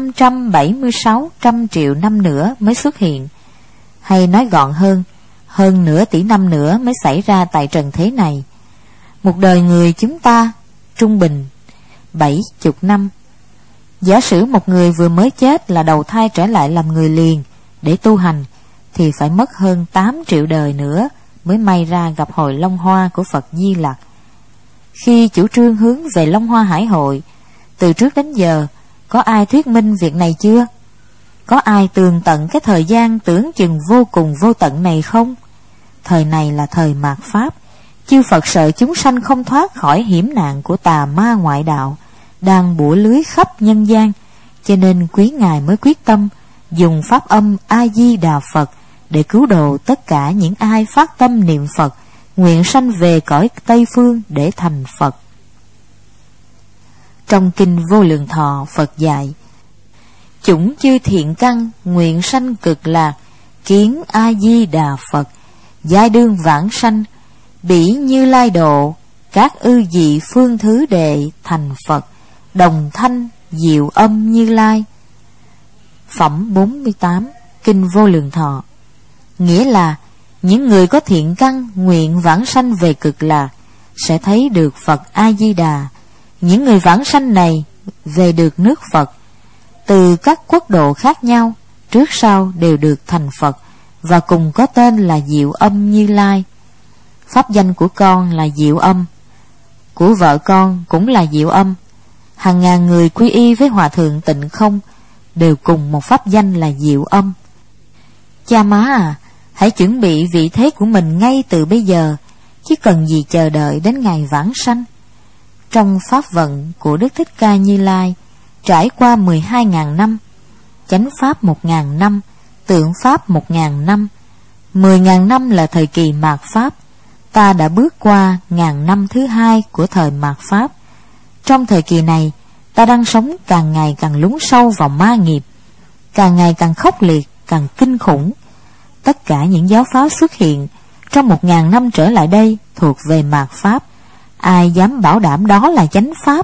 576 triệu năm nữa mới xuất hiện. Hay nói gọn hơn nửa tỷ năm nữa mới xảy ra tại trần thế này. Một đời người chúng ta trung bình 70 năm. Giả sử một người vừa mới chết là đầu thai trở lại làm người liền để tu hành, thì phải mất hơn 8 triệu đời nữa mới may ra gặp hội Long Hoa của Phật Di Lặc. Khi chủ trương hướng về Long Hoa Hải Hội, từ trước đến giờ có ai thuyết minh việc này chưa? Có ai tường tận cái thời gian tưởng chừng vô cùng vô tận này không? Thời này là thời mạt Pháp. Chư Phật sợ chúng sanh không thoát khỏi hiểm nạn của tà ma ngoại đạo đang bủa lưới khắp nhân gian, cho nên quý ngài mới quyết tâm dùng pháp âm A Di Đà Phật để cứu độ tất cả những ai phát tâm niệm Phật, nguyện sanh về cõi Tây Phương để thành Phật. Trong kinh Vô Lượng Thọ, Phật dạy: chủng chư thiện căn nguyện sanh cực lạc, kiến A Di Đà Phật, giai đương vãng sanh, bỉ Như Lai độ, các ư dị phương thứ đệ thành Phật, đồng thanh diệu âm Như Lai. Phẩm 48, kinh Vô Lượng Thọ. Nghĩa là những người có thiện căn nguyện vãng sanh về cực lạc sẽ thấy được Phật A Di Đà. Những người vãng sanh này về được nước Phật, từ các quốc độ khác nhau, trước sau đều được thành Phật và cùng có tên là Diệu Âm Như Lai. Pháp danh của con là Diệu Âm, của vợ con cũng là Diệu Âm. Hàng ngàn người quy y với Hòa Thượng Tịnh Không đều cùng một pháp danh là Diệu Âm. Cha má à, hãy chuẩn bị vị thế của mình ngay từ bây giờ, chứ cần gì chờ đợi đến ngày vãng sanh. Trong pháp vận của Đức Thích Ca Như Lai trải qua 12.000 năm, chánh pháp 1.000 năm, tượng pháp 1.000 năm, 10.000 năm là thời kỳ mạt pháp. Ta đã bước qua ngàn năm thứ hai của thời mạt pháp. Trong thời kỳ này, ta đang sống càng ngày càng lún sâu vào ma nghiệp, càng ngày càng khốc liệt, càng kinh khủng. Tất cả những giáo pháp xuất hiện trong 1.000 năm trở lại đây thuộc về mạt pháp. Ai dám bảo đảm đó là chánh pháp?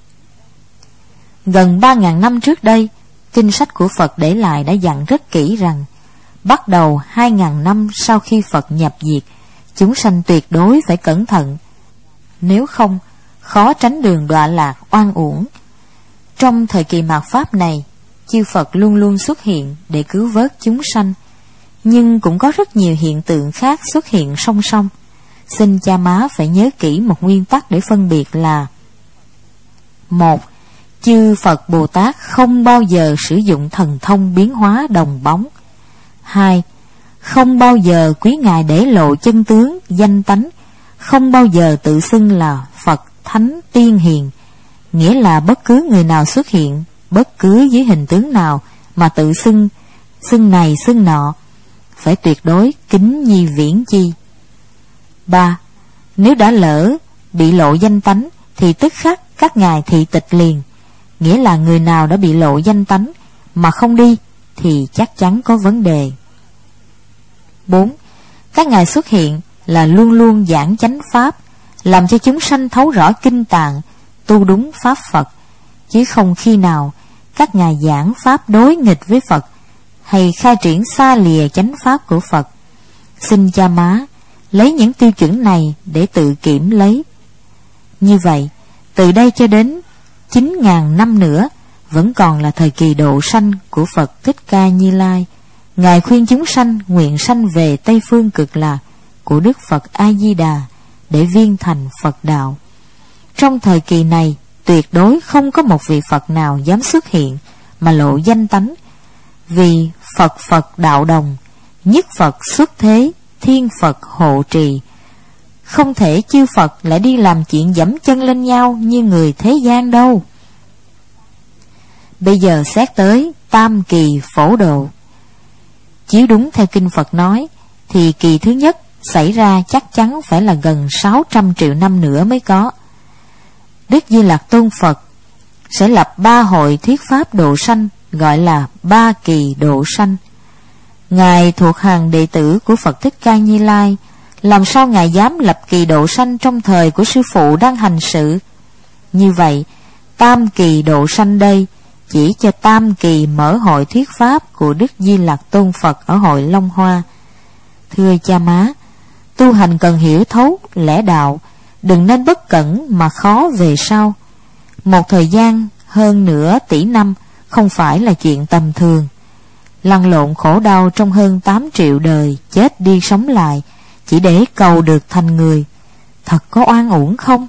Gần 3.000 năm trước đây, kinh sách của Phật để lại đã dặn rất kỹ rằng bắt đầu 2.000 năm sau khi Phật nhập diệt, chúng sanh tuyệt đối phải cẩn thận, nếu không khó tránh đường đọa lạc oan uổng. Trong thời kỳ mạt pháp này, chư Phật luôn luôn xuất hiện để cứu vớt chúng sanh, nhưng cũng có rất nhiều hiện tượng khác xuất hiện song song. Xin cha má phải nhớ kỹ một nguyên tắc để phân biệt là: 1. Chư Phật Bồ Tát không bao giờ sử dụng thần thông biến hóa đồng bóng. 2. Không bao giờ quý ngài để lộ chân tướng, danh tánh, không bao giờ tự xưng là Phật, Thánh, Tiên, Hiền. Nghĩa là bất cứ người nào xuất hiện, bất cứ dưới hình tướng nào mà tự xưng này xưng nọ, phải tuyệt đối kính nhi viễn chi. 3. Nếu đã lỡ bị lộ danh tánh thì tức khắc các ngài thị tịch liền. Nghĩa là người nào đã bị lộ danh tánh mà không đi thì chắc chắn có vấn đề. 4. Các ngài xuất hiện là luôn luôn giảng chánh pháp, làm cho chúng sanh thấu rõ kinh tạng, tu đúng pháp Phật, chứ không khi nào các ngài giảng pháp đối nghịch với Phật hay khai triển xa lìa chánh pháp của Phật. Xin cha má lấy những tiêu chuẩn này để tự kiểm lấy. Như vậy, từ đây cho đến 9.000 năm nữa vẫn còn là thời kỳ độ sanh của Phật Thích Ca Như Lai. Ngài khuyên chúng sanh nguyện sanh về Tây Phương Cực Lạc của Đức Phật A Di Đà để viên thành Phật đạo. Trong thời kỳ này, tuyệt đối không có một vị Phật nào dám xuất hiện mà lộ danh tánh, vì Phật đạo đồng, nhất Phật xuất thế, thiên Phật hộ trì. Không thể chư Phật lại đi làm chuyện dẫm chân lên nhau như người thế gian đâu. Bây giờ xét tới tam kỳ phổ độ. Chiếu đúng theo kinh Phật nói, thì kỳ thứ nhất xảy ra chắc chắn phải là gần 600 triệu năm nữa mới có. Đức Di Lặc Tôn Phật sẽ lập 3 hội thuyết pháp độ sanh, gọi là 3 kỳ độ sanh. Ngài thuộc hàng đệ tử của Phật Thích Ca Như Lai, làm sao Ngài dám lập kỳ độ sanh trong thời của sư phụ đang hành sự? Như vậy, tam kỳ độ sanh đây chỉ cho tam kỳ mở hội thuyết pháp của Đức Di Lặc Tôn Phật ở hội Long Hoa. Thưa cha má, tu hành cần hiểu thấu lẽ đạo, đừng nên bất cẩn mà khó về sau. Một thời gian hơn nửa tỷ năm không phải là chuyện tầm thường. Lăn lộn khổ đau trong hơn 8 triệu đời, chết đi sống lại chỉ để cầu được thành người, thật có oan uổng không?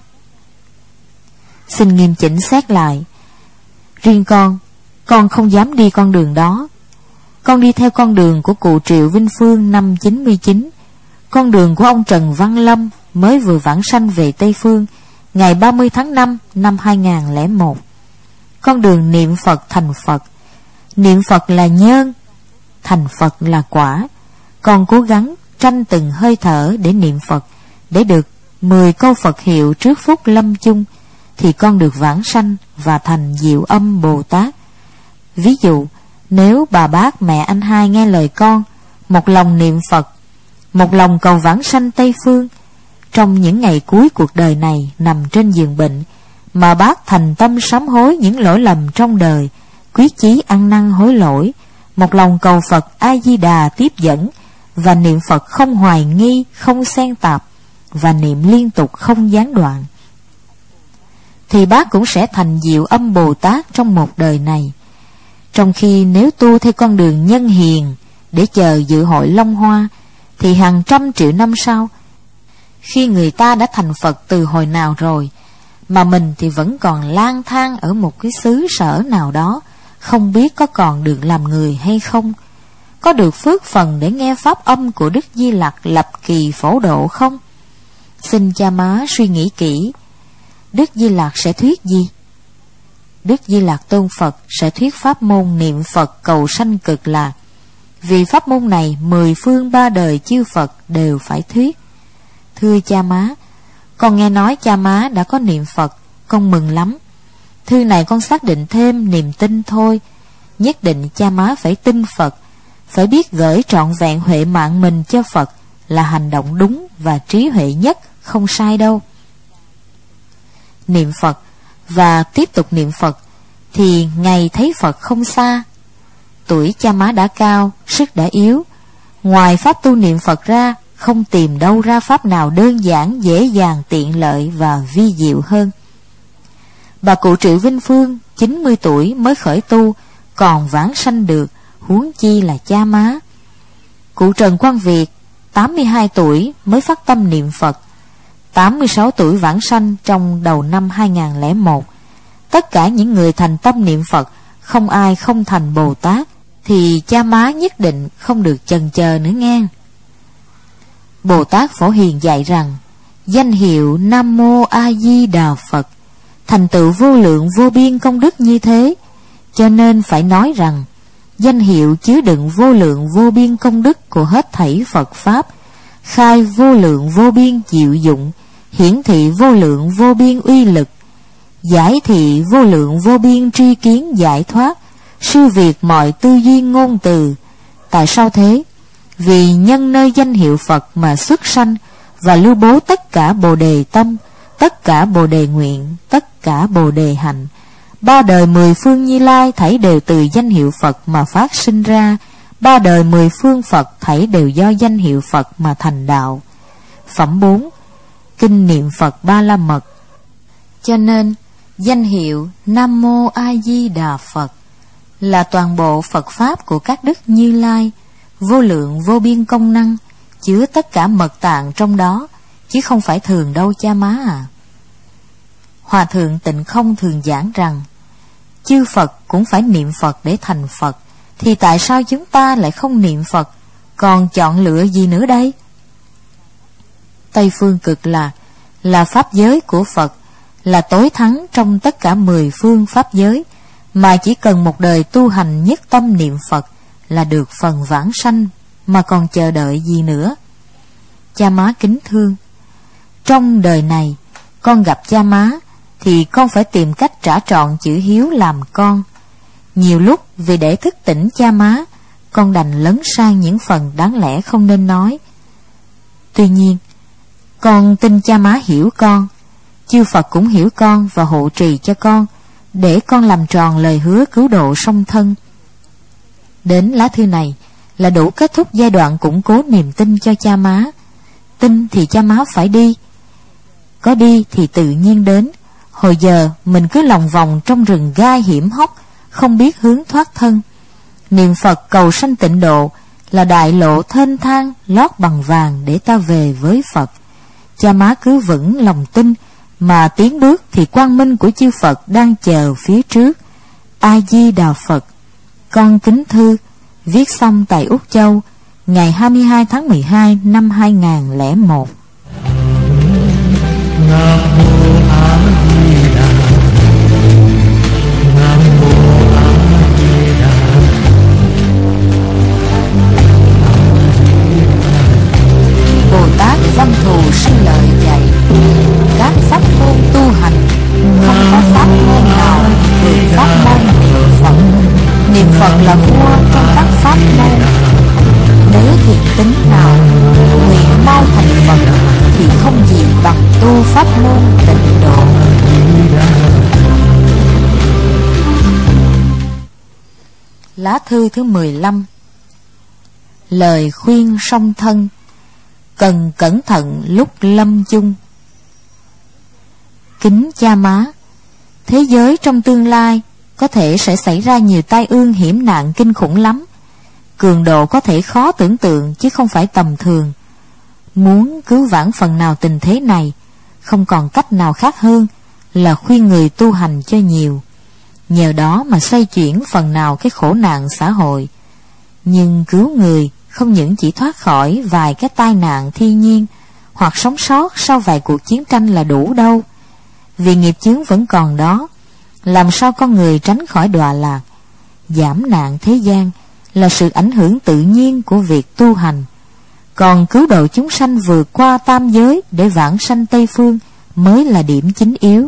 Xin nghiêm chỉnh xét lại. Riêng con không dám đi con đường đó. Con đi theo con đường của cụ Triệu Vinh Phương năm 99, con đường của ông Trần Văn Lâm mới vừa vãng sanh về Tây Phương ngày 30 tháng 5 năm 2001. Con đường niệm Phật thành Phật. Niệm Phật là nhân, thành Phật là quả. Con cố gắng tranh từng hơi thở để niệm Phật, để được 10 câu Phật hiệu trước phút lâm chung, thì con được vãng sanh và thành Diệu Âm Bồ Tát. Ví dụ, nếu bà bác mẹ anh hai nghe lời con, một lòng niệm Phật, một lòng cầu vãng sanh Tây Phương, trong những ngày cuối cuộc đời này nằm trên giường bệnh, mà bác thành tâm sám hối những lỗi lầm trong đời, quyết chí ăn năn hối lỗi, một lòng cầu Phật A Di Đà tiếp dẫn, và niệm Phật không hoài nghi, không xen tạp, và niệm liên tục không gián đoạn, thì bác cũng sẽ thành Diệu Âm Bồ Tát trong một đời này. Trong khi nếu tu theo con đường nhân hiền để chờ dự hội Long Hoa, thì hàng trăm triệu năm sau, khi người ta đã thành Phật từ hồi nào rồi, mà mình thì vẫn còn lang thang ở một cái xứ sở nào đó, không biết có còn được làm người hay không, có được phước phần để nghe pháp âm của Đức Di Lặc lập kỳ phổ độ không? Xin cha má suy nghĩ kỹ. Đức Di Lặc sẽ thuyết gì? Đức Di Lặc Tôn Phật sẽ thuyết pháp môn niệm Phật cầu sanh cực lạc. Vì pháp môn này 10 phương 3 đời chư Phật đều phải thuyết. Thưa cha má, con nghe nói cha má đã có niệm Phật, con mừng lắm. Thư này con xác định thêm niềm tin thôi. Nhất định cha má phải tin Phật, phải biết gửi trọn vẹn huệ mạng mình cho Phật là hành động đúng và trí huệ nhất, không sai đâu. Niệm Phật và tiếp tục niệm Phật thì ngày thấy Phật không xa. Tuổi cha má đã cao, sức đã yếu, ngoài pháp tu niệm Phật ra, không tìm đâu ra pháp nào đơn giản, dễ dàng, tiện lợi và vi diệu hơn. Bà cụ Triệu Vinh Phương 90 tuổi mới khởi tu, còn vãng sanh được, huống chi là cha má. Cụ Trần Quang Việt 82 tuổi mới phát tâm niệm Phật, 86 tuổi vãng sanh trong đầu năm 2001. Tất cả những người thành tâm niệm Phật, không ai không thành Bồ Tát, thì cha má nhất định không được chần chờ nữa nghe. Bồ Tát Phổ Hiền dạy rằng, danh hiệu Nam Mô A Di Đà Phật thành tựu vô lượng vô biên công đức như thế, cho nên phải nói rằng danh hiệu chứa đựng vô lượng vô biên công đức của hết thảy Phật Pháp, khai vô lượng vô biên diệu dụng, hiển thị vô lượng vô biên uy lực, giải thị vô lượng vô biên tri kiến giải thoát, siêu việt mọi tư duy ngôn từ. Tại sao thế? Vì nhân nơi danh hiệu Phật mà xuất sanh và lưu bố tất cả bồ đề tâm, tất cả bồ đề nguyện, tất cả bồ đề hạnh. 3 đời 10 phương Như Lai thảy đều từ danh hiệu Phật mà phát sinh ra. 3 đời 10 phương Phật thảy đều do danh hiệu Phật mà thành đạo. Phẩm 4. Kinh niệm Phật Ba La Mật. Cho nên danh hiệu Nam Mô A Di Đà Phật là toàn bộ Phật Pháp của các đức Như Lai, vô lượng vô biên công năng, chứa tất cả mật tạng trong đó, chứ không phải thường đâu cha má à. Hòa thượng Tịnh Không thường giảng rằng, chư Phật cũng phải niệm Phật để thành Phật, thì tại sao chúng ta lại không niệm Phật, còn chọn lựa gì nữa đây? Tây Phương Cực Lạc là pháp giới của Phật, là tối thắng trong tất cả 10 phương pháp giới, mà chỉ cần một đời tu hành nhất tâm niệm Phật là được phần vãng sanh, mà còn chờ đợi gì nữa. Cha má kính thương, trong đời này con gặp cha má thì con phải tìm cách trả trọn chữ hiếu làm con. Nhiều lúc vì để thức tỉnh cha má, con đành lấn sang những phần đáng lẽ không nên nói. Tuy nhiên, con tin cha má hiểu con, chư Phật cũng hiểu con và hộ trì cho con, để con làm tròn lời hứa cứu độ song thân. Đến lá thư này là đủ kết thúc giai đoạn củng cố niềm tin cho cha má. Tin thì cha má phải đi, có đi thì tự nhiên đến. Hồi giờ mình cứ lòng vòng trong rừng gai hiểm hóc, không biết hướng thoát thân. Niệm Phật cầu sanh tịnh độ là đại lộ thênh thang lót bằng vàng để ta về với Phật. Cha má cứ vững lòng tin mà tiến bước thì quang minh của chư Phật đang chờ phía trước. A Di Đà Phật. Con kính thư, viết xong tại Úc Châu ngày 22 tháng 12 năm 2001. Nam mô A Di Đà Phật. Nam mô A Di Đà Phật. Bồ Tát Văn Thù sư lợi dạy, các pháp môn tu hành không có pháp môn nào vượt pháp môn niệm Phật. Niệm Phật là vua trong các pháp môn. Nếu thiện tính nào nguyện mau thành Phật thì không gì bằng tu pháp môn tịnh độ. Lá thư thứ 15. Lời khuyên song thân, cần cẩn thận lúc lâm chung. Kính cha má, thế giới trong tương lai có thể sẽ xảy ra nhiều tai ương hiểm nạn kinh khủng lắm. Cường độ có thể khó tưởng tượng chứ không phải tầm thường. Muốn cứu vãn phần nào tình thế này, không còn cách nào khác hơn là khuyên người tu hành cho nhiều, nhờ đó mà xoay chuyển phần nào cái khổ nạn xã hội. Nhưng cứu người không những chỉ thoát khỏi vài cái tai nạn thiên nhiên hoặc sống sót sau vài cuộc chiến tranh là đủ đâu. Vì nghiệp chướng vẫn còn đó, làm sao con người tránh khỏi đọa lạc. Giảm nạn thế gian là sự ảnh hưởng tự nhiên của việc tu hành, còn cứu độ chúng sanh vượt qua tam giới để vãng sanh Tây Phương mới là điểm chính yếu.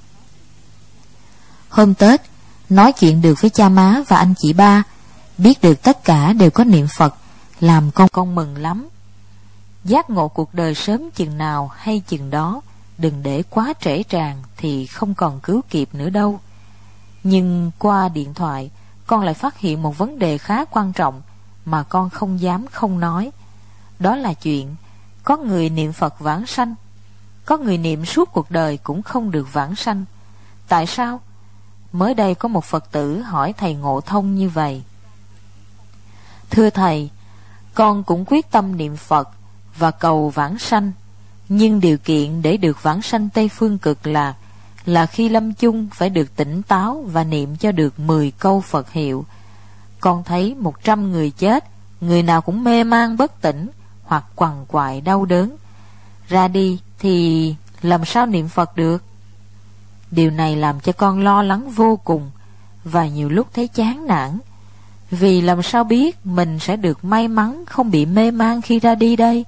Hôm Tết, nói chuyện được với cha má và anh chị ba, biết được tất cả đều có niệm Phật, làm con mừng lắm. Giác ngộ cuộc đời sớm chừng nào hay chừng đó, đừng để quá trễ tràn thì không còn cứu kịp nữa đâu. Nhưng qua điện thoại, con lại phát hiện một vấn đề khá quan trọng mà con không dám không nói. Đó là chuyện có người niệm Phật vãng sanh, có người niệm suốt cuộc đời cũng không được vãng sanh. Tại sao? Mới đây có một Phật tử hỏi thầy Ngộ Thông như vậy: Thưa thầy, con cũng quyết tâm niệm Phật và cầu vãng sanh, nhưng điều kiện để được vãng sanh Tây Phương Cực Lạc là khi lâm chung phải được tỉnh táo và niệm cho được 10 câu Phật hiệu. Con thấy 100 người chết, người nào cũng mê man bất tỉnh hoặc quằn quại đau đớn. Ra đi thì làm sao niệm Phật được? Điều này làm cho con lo lắng vô cùng và nhiều lúc thấy chán nản. Vì làm sao biết mình sẽ được may mắn không bị mê man khi ra đi đây?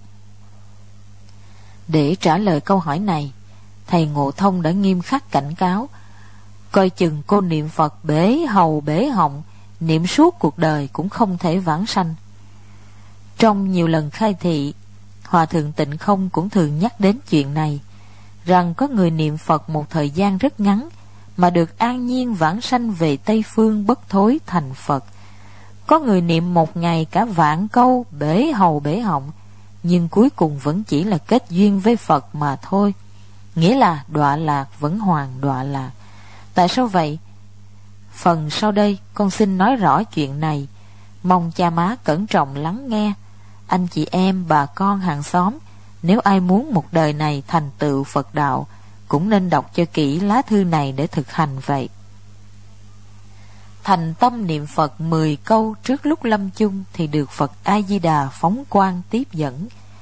Để trả lời câu hỏi này, thầy Ngộ Thông đã nghiêm khắc cảnh cáo: coi chừng cô niệm Phật bể hầu bể họng, niệm suốt cuộc đời cũng không thể vãng sanh. Trong nhiều lần khai thị, Hòa Thượng Tịnh Không cũng thường nhắc đến chuyện này, rằng có người niệm Phật một thời gian rất ngắn mà được an nhiên vãng sanh về Tây Phương bất thối thành Phật. Có người niệm một ngày cả vạn câu bể hầu bể họng, nhưng cuối cùng vẫn chỉ là kết duyên với Phật mà thôi, nghĩa là đọa lạc vẫn hoàn đọa lạc. Tại sao vậy? Phần sau đây con xin nói rõ chuyện này, mong cha má cẩn trọng lắng nghe. Anh chị em, bà con, hàng xóm, nếu ai muốn một đời này thành tựu Phật đạo, cũng nên đọc cho kỹ lá thư này để thực hành vậy. Thành tâm niệm Phật 10 câu trước lúc lâm chung thì được Phật A Di Đà phóng quang tiếp dẫn.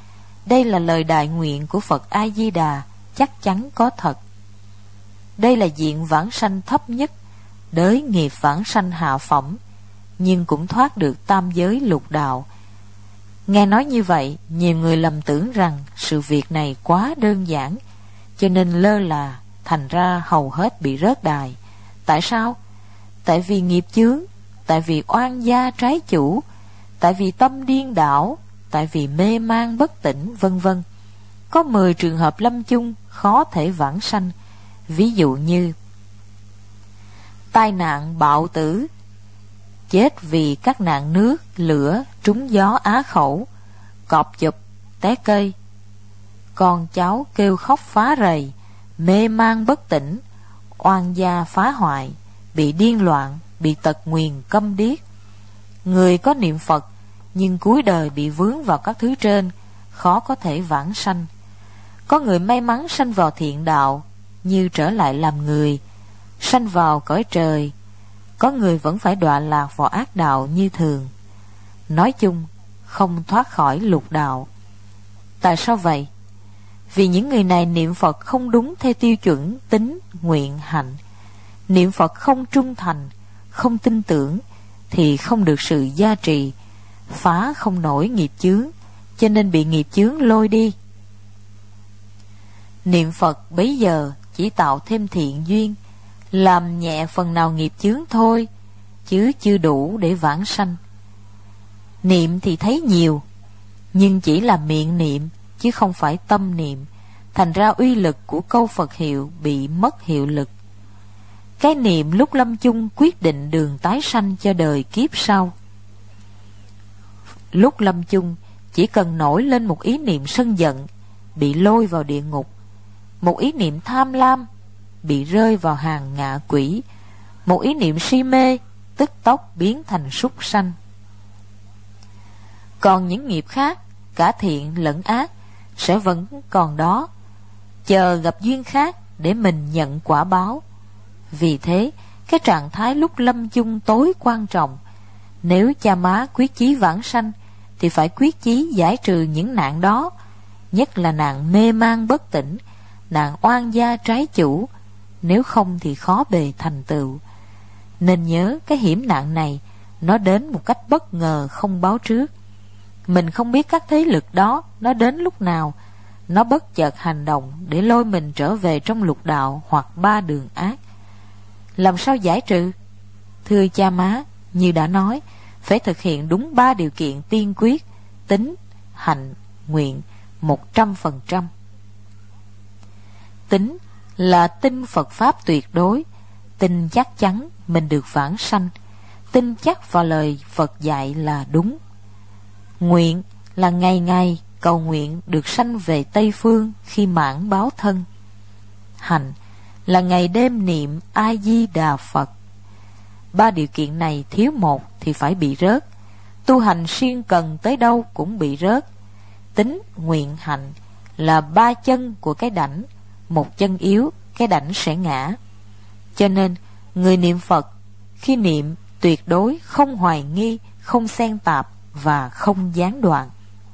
đây là lời đại nguyện của Phật A Di Đà, chắc chắn có thật. Đây là diện vãng sanh thấp nhất, đới nghiệp vãng sanh hạ phẩm, nhưng cũng thoát được tam giới lục đạo. Nghe nói như vậy, nhiều người lầm tưởng rằng sự việc này quá đơn giản, cho nên lơ là, thành ra hầu hết bị rớt đài. Tại sao? Tại vì nghiệp chướng, tại vì oan gia trái chủ, tại vì tâm điên đảo, tại vì mê man bất tỉnh, vân vân. Có 10 trường hợp lâm chung khó thể vãng sanh. Ví dụ như tai nạn bạo tử, chết vì các nạn nước, lửa, trúng gió á khẩu, cọp chụp, té cây. Con cháu kêu khóc phá rầy, mê man bất tỉnh, oan gia phá hoại, bị điên loạn, bị tật nguyền câm điếc. Người có niệm Phật nhưng cuối đời bị vướng vào các thứ trên, khó có thể vãng sanh. Có người may mắn sanh vào thiện đạo, như trở lại làm người, sanh vào cõi trời. Có người vẫn phải đọa lạc vào ác đạo như thường. Nói chung, không thoát khỏi lục đạo. Tại sao vậy? Vì những người này niệm Phật không đúng theo tiêu chuẩn tín, nguyện, hạnh. Niệm Phật không trung thành, không tin tưởng, thì không được sự gia trì, phá không nổi nghiệp chướng, cho nên bị nghiệp chướng lôi đi. Niệm Phật bấy giờ chỉ tạo thêm thiện duyên, làm nhẹ phần nào nghiệp chướng thôi, chứ chưa đủ để vãng sanh. Niệm thì thấy nhiều, nhưng chỉ là miệng niệm, chứ không phải tâm niệm, thành ra uy lực của câu Phật hiệu bị mất hiệu lực. Cái niệm lúc lâm chung quyết định đường tái sanh cho đời kiếp sau. Lúc lâm chung chỉ cần nổi lên một ý niệm sân giận, bị lôi vào địa ngục. Một ý niệm tham lam, bị rơi vào hàng ngạ quỷ. Một ý niệm si mê, tức tốc biến thành súc sanh. Còn những nghiệp khác, cả thiện lẫn ác, sẽ vẫn còn đó, chờ gặp duyên khác để mình nhận quả báo. Vì thế, cái trạng thái lúc lâm chung tối quan trọng. Nếu cha má quyết chí vãng sanh, thì phải quyết chí giải trừ những nạn đó, nhất là nạn mê man bất tỉnh, nạn oan gia trái chủ, nếu không thì khó bề thành tựu. Nên nhớ cái hiểm nạn này, nó đến một cách bất ngờ không báo trước. Mình không biết các thế lực đó nó đến lúc nào, nó bất chợt hành động để lôi mình trở về trong lục đạo hoặc ba đường ác. Làm sao giải trừ? Thưa cha má, như đã nói, phải thực hiện đúng 3 điều kiện tiên quyết: tín, hạnh, nguyện 100%. Tín là tin Phật Pháp tuyệt đối, tin chắc chắn mình được vãng sanh, tin chắc vào lời Phật dạy là đúng. Nguyện là ngày ngày cầu nguyện được sanh về Tây Phương khi mãn báo thân. Hạnh là ngày đêm niệm A Di Đà Phật. 3 điều kiện này thiếu một thì phải bị rớt. Tu hành siêng cần tới đâu cũng bị rớt. Tín, nguyện, hạnh là 3 chân của cái đảnh, một chân yếu, cái đảnh sẽ ngã. Cho nên người niệm Phật khi niệm tuyệt đối không hoài nghi, không xen tạp và không gián đoạn.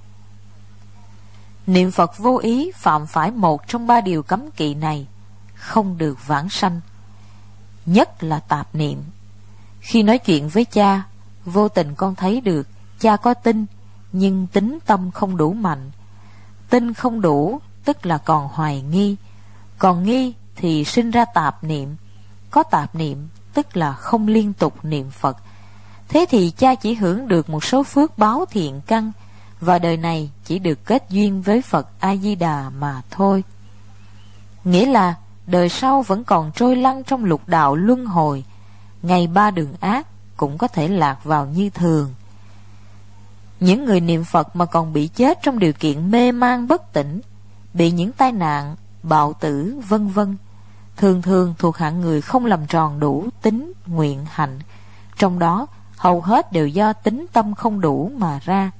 Niệm Phật vô ý phạm phải một trong 3 điều cấm kỵ này, không được vãng sanh. Nhất là tạp niệm. Khi nói chuyện với cha, vô tình con thấy được cha có tin, nhưng tín tâm không đủ mạnh. Tin không đủ tức là còn hoài nghi, còn nghi thì sinh ra tạp niệm. Có tạp niệm tức là không liên tục niệm Phật. Thế thì cha chỉ hưởng được một số phước báo thiện căn, và đời này chỉ được kết duyên với Phật A Di Đà mà thôi. Nghĩa là đời sau vẫn còn trôi lăn trong lục đạo luân hồi, ngày 3 đường ác cũng có thể lạc vào như thường. Những người niệm Phật mà còn bị chết trong điều kiện mê man bất tỉnh, bị những tai nạn, bạo tử, vân vân, thường thường thuộc hạng người không làm tròn đủ tín, nguyện, hạnh. Trong đó hầu hết đều do tín tâm không đủ mà ra.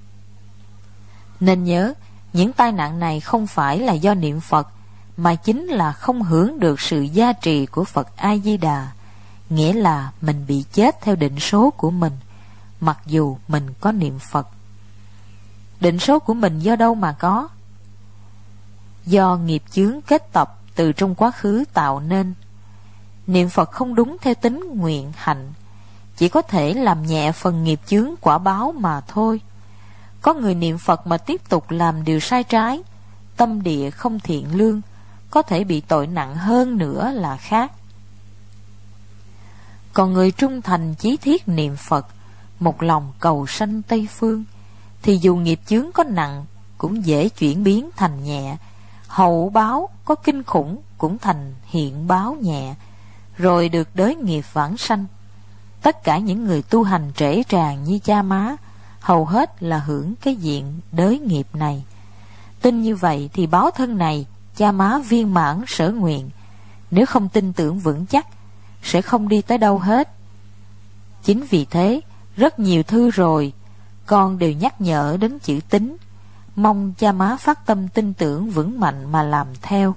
Nên nhớ, những tai nạn này không phải là do niệm Phật, mà chính là không hưởng được sự gia trì của Phật A Di Đà. Nghĩa là mình bị chết theo định số của mình, mặc dù mình có niệm Phật. Định số của mình do đâu mà có? Do nghiệp chướng kết tập từ trong quá khứ tạo nên. Niệm Phật không đúng theo tính nguyện hạnh, chỉ có thể làm nhẹ phần nghiệp chướng quả báo mà thôi. Có người niệm Phật mà tiếp tục làm điều sai trái, tâm địa không thiện lương, có thể bị tội nặng hơn nữa là khác. Còn người trung thành chí thiết niệm Phật, một lòng cầu sanh Tây Phương, thì dù nghiệp chướng có nặng cũng dễ chuyển biến thành nhẹ, hậu báo có kinh khủng cũng thành hiện báo nhẹ, rồi được đới nghiệp vãng sanh. Tất cả những người tu hành trễ tràng như cha má hầu hết là hưởng cái diện đới nghiệp này. Tin như vậy thì báo thân này cha má viên mãn sở nguyện, nếu không tin tưởng vững chắc sẽ không đi tới đâu hết. Chính vì thế rất nhiều thư rồi con đều nhắc nhở đến chữ tín, mong cha má phát tâm tin tưởng vững mạnh mà làm theo.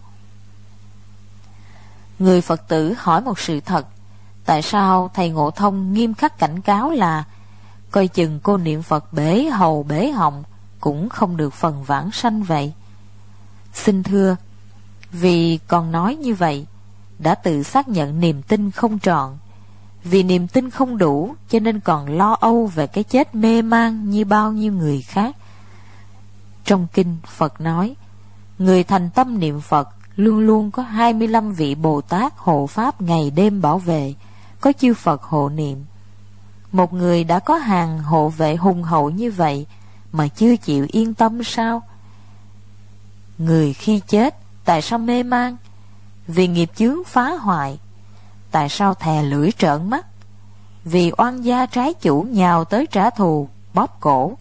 Người Phật tử hỏi một sự thật: tại sao thầy Ngộ Thông nghiêm khắc cảnh cáo là coi chừng cô niệm Phật bể hầu bể họng cũng không được phần vãng sanh vậy? Xin thưa, vì con nói như vậy đã tự xác nhận niềm tin không trọn. Vì niềm tin không đủ cho nên còn lo âu về cái chết mê man như bao nhiêu người khác. Trong kinh Phật nói, người thành tâm niệm Phật luôn luôn có 25 vị Bồ Tát hộ pháp ngày đêm bảo vệ, có chư Phật hộ niệm. Một người đã có hàng hộ vệ hùng hậu như vậy mà chưa chịu yên tâm sao? Người khi chết tại sao mê man? Vì nghiệp chướng phá hoại. Tại sao thè lưỡi trợn mắt? Vì oan gia trái chủ nhào tới trả thù, bóp cổ.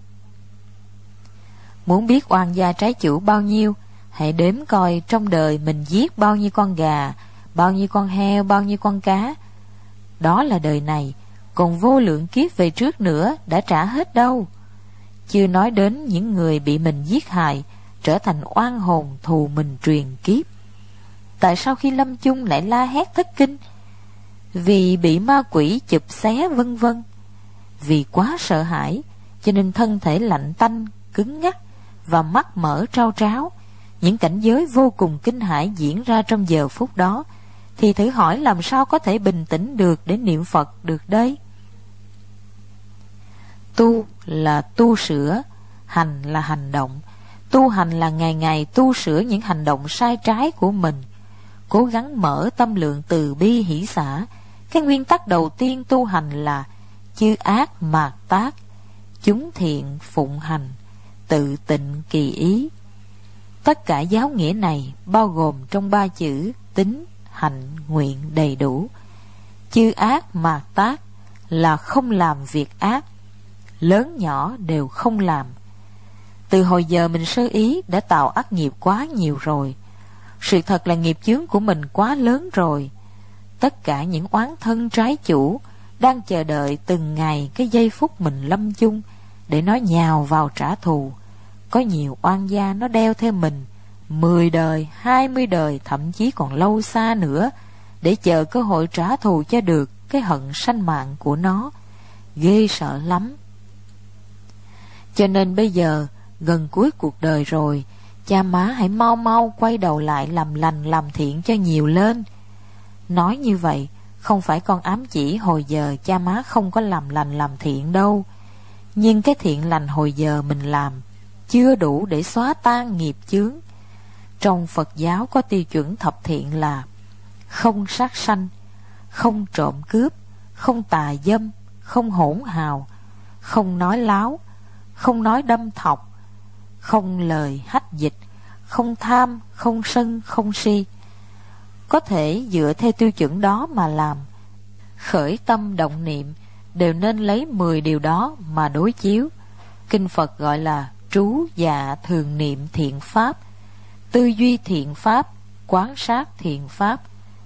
Muốn biết oan gia trái chủ bao nhiêu, hãy đếm coi trong đời mình giết bao nhiêu con gà, bao nhiêu con heo, bao nhiêu con cá. Đó là đời này, còn vô lượng kiếp về trước nữa đã trả hết đâu. Chưa nói đến những người bị mình giết hại, trở thành oan hồn thù mình truyền kiếp. Tại sao khi lâm chung lại la hét thất kinh? Vì bị ma quỷ chụp xé vân vân. Vì quá sợ hãi cho nên thân thể lạnh tanh, cứng ngắc và mắt mở trao tráo. Những cảnh giới vô cùng kinh hãi diễn ra trong giờ phút đó, thì thử hỏi làm sao có thể bình tĩnh được để niệm Phật được đấy? Tu là tu sửa, hành là hành động. Tu hành là ngày ngày tu sửa những hành động sai trái của mình, cố gắng mở tâm lượng từ bi hỷ xả. Cái nguyên tắc đầu tiên tu hành là chư ác mạt tác, chúng thiện phụng hành, tự tịnh kỳ ý. Tất cả giáo nghĩa này bao gồm trong 3 chữ tín, hành, nguyện đầy đủ. Chư ác mạt tác là không làm việc ác, lớn nhỏ đều không làm. Từ hồi giờ mình sơ ý đã tạo ác nghiệp quá nhiều rồi. Sự thật là nghiệp chướng của mình quá lớn rồi. Tất cả những oán thân trái chủ đang chờ đợi từng ngày cái giây phút mình lâm chung để nó nhào vào trả thù. Có nhiều oan gia nó đeo theo mình 10 đời, 20 đời, thậm chí còn lâu xa nữa, để chờ cơ hội trả thù cho được cái hận sanh mạng của nó. Ghê sợ lắm. Cho nên bây giờ gần cuối cuộc đời rồi, cha má hãy mau mau quay đầu lại làm lành làm thiện cho nhiều lên. Nói như vậy không phải con ám chỉ hồi giờ cha má không có làm lành làm thiện đâu. Nhưng cái thiện lành hồi giờ mình làm chưa đủ để xóa tan nghiệp chướng. Trong Phật giáo có tiêu chuẩn thập thiện là không sát sanh, không trộm cướp, không tà dâm, không hỗn hào, không nói láo, không nói đâm thọc, không lời hách dịch, không tham, không sân, không si. Có thể dựa theo tiêu chuẩn đó mà làm. Khởi tâm động niệm đều nên lấy 10 điều đó mà đối chiếu. Kinh Phật gọi là trú dạ thường niệm thiện pháp, tư duy thiện pháp, quán sát thiện pháp.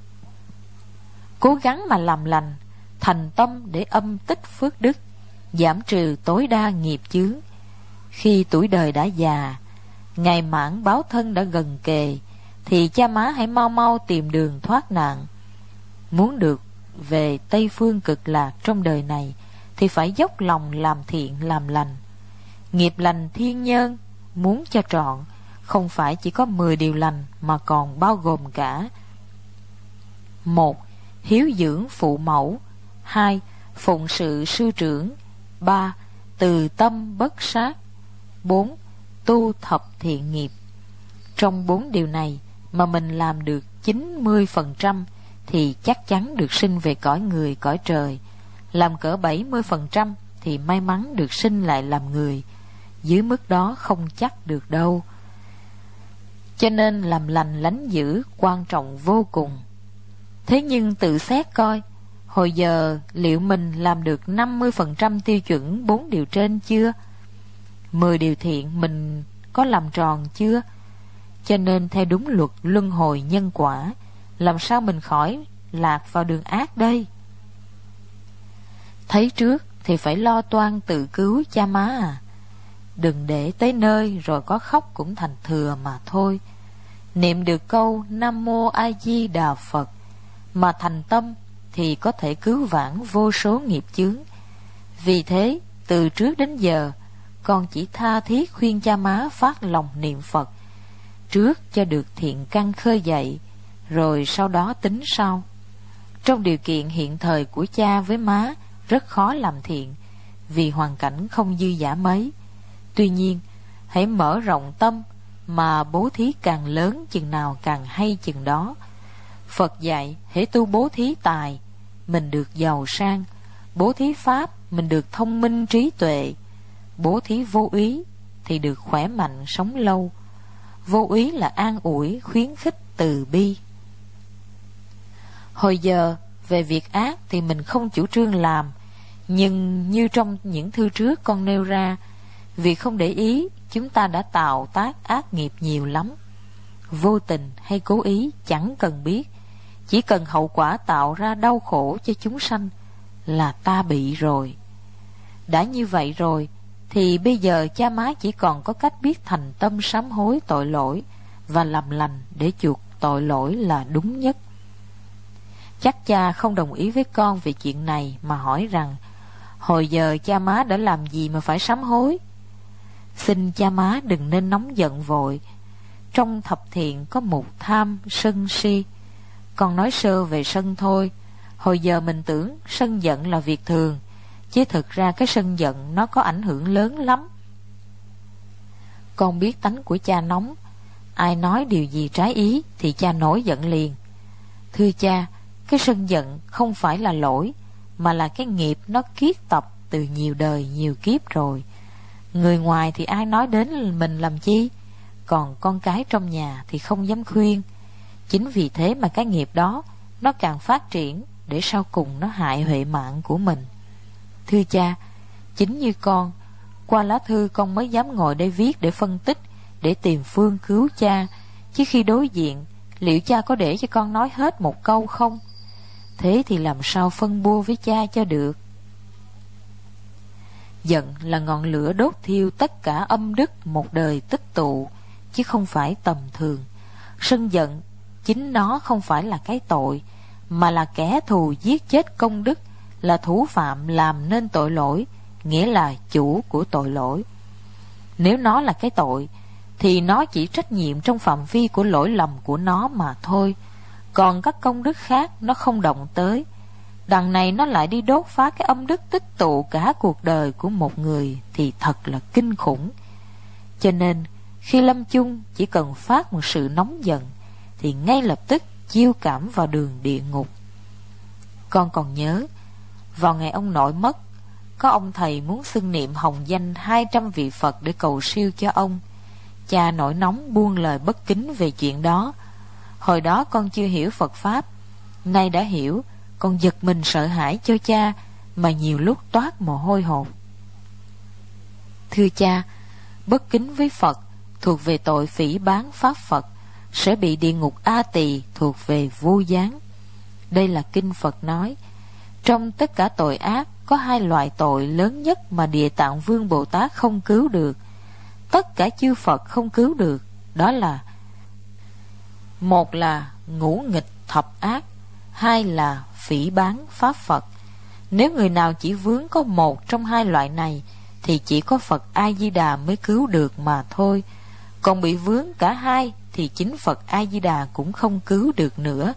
Cố gắng mà làm lành, thành tâm để âm tích phước đức, giảm trừ tối đa nghiệp chướng. Khi tuổi đời đã già, ngày mãn báo thân đã gần kề, thì cha má hãy mau mau tìm đường thoát nạn. Muốn được về Tây Phương cực lạc trong đời này thì phải dốc lòng làm thiện làm lành. Nghiệp lành thiên nhân muốn cho trọn, không phải chỉ có 10 điều lành mà còn bao gồm cả: 1. Hiếu dưỡng phụ mẫu. 2. Phụng sự sư trưởng. 3. Từ tâm bất sát. 4. Tu thập thiện nghiệp. Trong 4 điều này mà mình làm được 90% thì chắc chắn được sinh về cõi người cõi trời. Làm cỡ 70% thì may mắn được sinh lại làm người. Dưới mức đó không chắc được đâu. Cho nên làm lành lánh dữ quan trọng vô cùng. Thế nhưng tự xét coi, hồi giờ liệu mình làm được 50% tiêu chuẩn 4 điều trên chưa? 10 điều thiện mình có làm tròn chưa? Cho nên theo đúng luật luân hồi nhân quả, làm sao mình khỏi lạc vào đường ác đây? Thấy trước thì phải lo toan tự cứu cha má à. Đừng để tới nơi rồi có khóc cũng thành thừa mà thôi. Niệm được câu Nam Mô A Di Đà Phật mà thành tâm thì có thể cứu vãn vô số nghiệp chướng. Vì thế từ trước đến giờ con chỉ tha thiết khuyên cha má phát lòng niệm Phật, trước cho được thiện căn khơi dậy, rồi sau đó tính sau. Trong điều kiện hiện thời của cha với má rất khó làm thiện, vì hoàn cảnh không dư dả mấy. Tuy nhiên hãy mở rộng tâm mà bố thí càng lớn chừng nào càng hay chừng đó. Phật dạy hễ tu bố thí tài, mình được giàu sang. Bố thí pháp, mình được thông minh trí tuệ. Bố thí vô úy thì được khỏe mạnh sống lâu. Vô úy là an ủi, khuyến khích, từ bi. Hồi giờ về việc ác thì mình không chủ trương làm, nhưng như trong những thư trước con nêu ra, vì không để ý chúng ta đã tạo tác ác nghiệp nhiều lắm. Vô tình hay cố ý chẳng cần biết, chỉ cần hậu quả tạo ra đau khổ cho chúng sanh là ta bị rồi. Đã như vậy rồi thì bây giờ cha má chỉ còn có cách biết thành tâm sám hối tội lỗi và làm lành để chuộc tội lỗi là đúng nhất. Chắc cha không đồng ý với con về chuyện này mà hỏi rằng hồi giờ cha má đã làm gì mà phải sám hối? Xin cha má đừng nên nóng giận vội. Trong thập thiện có mục tham, sân, si. Con nói sơ về sân thôi. Hồi giờ mình tưởng sân giận là việc thường, chứ thực ra cái sân giận nó có ảnh hưởng lớn lắm. Con biết tánh của cha nóng, ai nói điều gì trái ý thì cha nổi giận liền. Thưa cha, cái sân giận không phải là lỗi, mà là cái nghiệp nó kiết tập từ nhiều đời nhiều kiếp rồi. Người ngoài thì ai nói đến mình làm chi, còn con cái trong nhà thì không dám khuyên. Chính vì thế mà cái nghiệp đó nó càng phát triển, để sau cùng nó hại huệ mạng của mình. Thưa cha, chính như con, qua lá thư con mới dám ngồi đây viết để phân tích, để tìm phương cứu cha. Chứ khi đối diện, liệu cha có để cho con nói hết một câu không? Thế thì làm sao phân bua với cha cho được? Giận là ngọn lửa đốt thiêu tất cả âm đức một đời tích tụ, chứ không phải tầm thường. Sân giận chính nó không phải là cái tội, mà là kẻ thù giết chết công đức, là thủ phạm làm nên tội lỗi, nghĩa là chủ của tội lỗi. Nếu nó là cái tội thì nó chỉ trách nhiệm trong phạm vi của lỗi lầm của nó mà thôi, còn các công đức khác nó không động tới. Đằng này nó lại đi đốt phá cái âm đức tích tụ cả cuộc đời của một người thì thật là kinh khủng. Cho nên khi lâm chung chỉ cần phát một sự nóng giận thì ngay lập tức chiêu cảm vào đường địa ngục. Con còn nhớ, vào ngày ông nội mất, có ông thầy muốn xưng niệm hồng danh 200 vị Phật để cầu siêu cho ông. Cha nổi nóng buông lời bất kính về chuyện đó. Hồi đó con chưa hiểu Phật Pháp, nay đã hiểu, con giật mình sợ hãi cho cha, mà nhiều lúc toát mồ hôi hột. Thưa cha, bất kính với Phật thuộc về tội phỉ báng Pháp Phật, sẽ bị địa ngục A Tỳ thuộc về vô gián. Đây là kinh Phật nói. Trong tất cả tội ác có hai loại tội lớn nhất mà Địa Tạng Vương Bồ Tát không cứu được, tất cả chư Phật không cứu được. Đó là: một là ngũ nghịch thập ác, hai là phỉ báng Pháp Phật. Nếu người nào chỉ vướng có một trong hai loại này thì chỉ có Phật A-di-đà mới cứu được mà thôi. Còn bị vướng cả hai thì chính Phật A-di-đà cũng không cứu được nữa.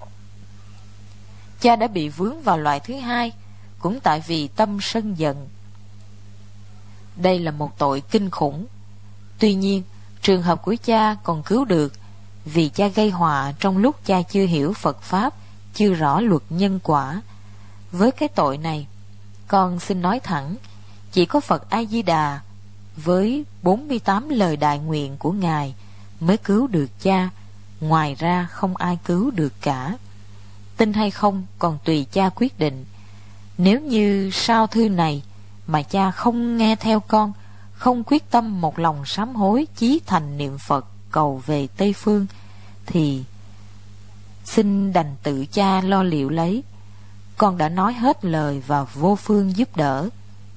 Cha đã bị vướng vào loại thứ hai, cũng tại vì tâm sân giận. Đây là một tội kinh khủng. Tuy nhiên, trường hợp của cha còn cứu được, vì cha gây họa trong lúc cha chưa hiểu Phật Pháp, chưa rõ luật nhân quả. Với cái tội này, con xin nói thẳng, chỉ có Phật A-di-đà với 48 lời đại nguyện của Ngài mới cứu được cha, ngoài ra không ai cứu được cả. Tin hay không còn tùy cha quyết định. Nếu như sau thư này mà cha không nghe theo con, không quyết tâm một lòng sám hối, chí thành niệm Phật cầu về Tây Phương, thì xin đành tự cha lo liệu lấy. Con đã nói hết lời và vô phương giúp đỡ.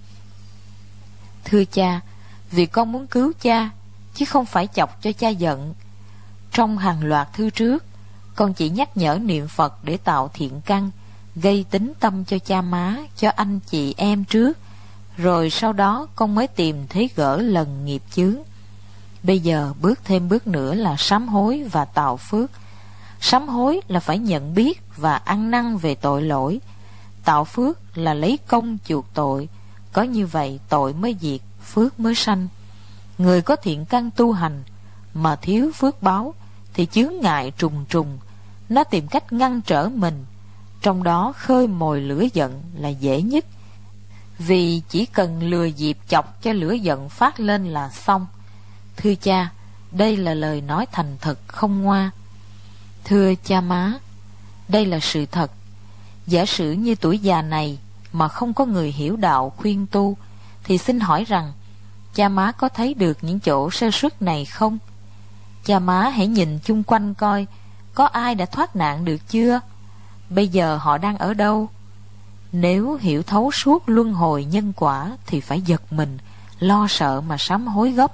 Thưa cha, vì con muốn cứu cha, chứ không phải chọc cho cha giận. Trong hàng loạt thư trước, con chỉ nhắc nhở niệm Phật để tạo thiện căn, gây tín tâm cho cha má, cho anh chị em trước, rồi sau đó con mới tìm thấy gỡ lần nghiệp chướng. Bây giờ bước thêm bước nữa là sám hối và tạo phước. Sám hối là phải nhận biết và ăn năn về tội lỗi. Tạo phước là lấy công chuộc tội. Có như vậy tội mới diệt, phước mới sanh. Người có thiện căn tu hành mà thiếu phước báo thì chướng ngại trùng trùng, nó tìm cách ngăn trở mình. Trong đó khơi mồi lửa giận là dễ nhất, vì chỉ cần lừa dịp chọc cho lửa giận phát lên là xong. Thưa cha, đây là lời nói thành thật không ngoa. Thưa cha má, đây là sự thật. Giả sử như tuổi già này mà không có người hiểu đạo khuyên tu, thì xin hỏi rằng cha má có thấy được những chỗ sơ suất này không? Cha má hãy nhìn chung quanh coi, có ai đã thoát nạn được chưa? Bây giờ họ đang ở đâu? Nếu hiểu thấu suốt luân hồi nhân quả thì phải giật mình, lo sợ mà sám hối gấp.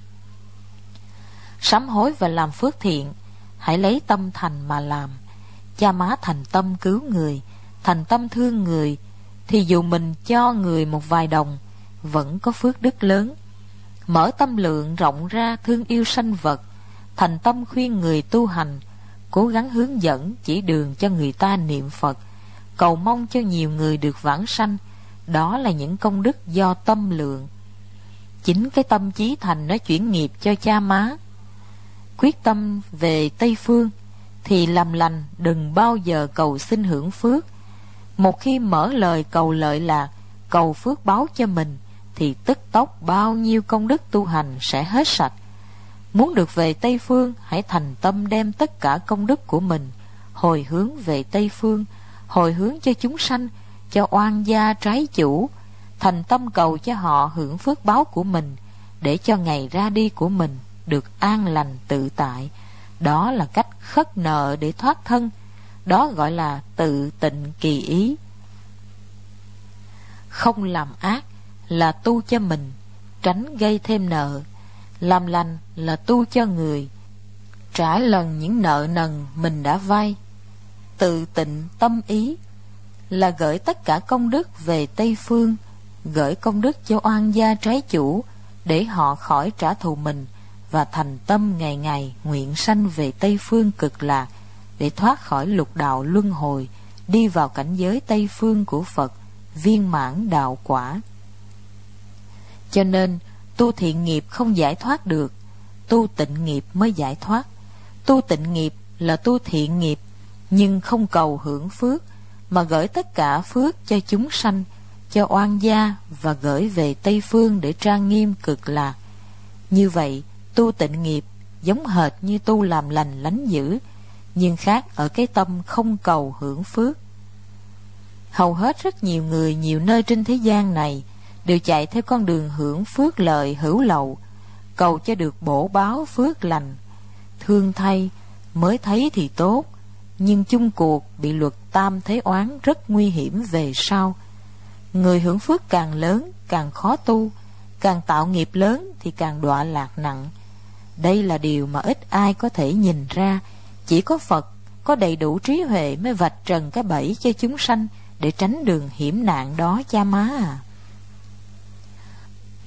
Sám hối và làm phước thiện, hãy lấy tâm thành mà làm. Cha má thành tâm cứu người, thành tâm thương người, thì dù mình cho người một vài đồng, vẫn có phước đức lớn. Mở tâm lượng rộng ra thương yêu sanh vật, thành tâm khuyên người tu hành, cố gắng hướng dẫn chỉ đường cho người ta niệm Phật, cầu mong cho nhiều người được vãng sanh. Đó là những công đức do tâm lượng. Chính cái tâm chí thành nó chuyển nghiệp cho cha má. Quyết tâm về Tây Phương thì làm lành, đừng bao giờ cầu xin hưởng phước. Một khi mở lời cầu lợi lạc, cầu phước báo cho mình, thì tức tốc bao nhiêu công đức tu hành sẽ hết sạch. Muốn được về Tây Phương, hãy thành tâm đem tất cả công đức của mình hồi hướng về Tây Phương, hồi hướng cho chúng sanh, cho oan gia trái chủ, thành tâm cầu cho họ hưởng phước báo của mình, để cho ngày ra đi của mình được an lành tự tại. Đó là cách khất nợ để thoát thân. Đó gọi là tự tịnh kỳ ý. Không làm ác là tu cho mình, tránh gây thêm nợ. Làm lành là tu cho người, trả lần những nợ nần mình đã vay. Tự tịnh tâm ý là gửi tất cả công đức về Tây Phương, gửi công đức cho oan gia trái chủ, để họ khỏi trả thù mình, và thành tâm ngày ngày nguyện sanh về Tây Phương cực lạc, để thoát khỏi lục đạo luân hồi, đi vào cảnh giới Tây Phương của Phật, viên mãn đạo quả. Cho nên tu thiện nghiệp không giải thoát được, tu tịnh nghiệp mới giải thoát. Tu tịnh nghiệp là tu thiện nghiệp, nhưng không cầu hưởng phước, mà gửi tất cả phước cho chúng sanh, cho oan gia, và gửi về Tây Phương để trang nghiêm cực lạc. Như vậy, tu tịnh nghiệp giống hệt như tu làm lành lánh dữ, nhưng khác ở cái tâm không cầu hưởng phước. Hầu hết rất nhiều người nhiều nơi trên thế gian này đều chạy theo con đường hưởng phước lợi hữu lậu, cầu cho được bổ báo phước lành. Thương thay, mới thấy thì tốt, nhưng chung cuộc bị luật tam thế oán rất nguy hiểm về sau. Người hưởng phước càng lớn càng khó tu, càng tạo nghiệp lớn thì càng đọa lạc nặng. Đây là điều mà ít ai có thể nhìn ra. Chỉ có Phật có đầy đủ trí huệ mới vạch trần cái bẫy cho chúng sanh, để tránh đường hiểm nạn đó cha má à.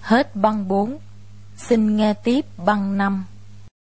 Hết băng 4. Xin nghe tiếp băng 5.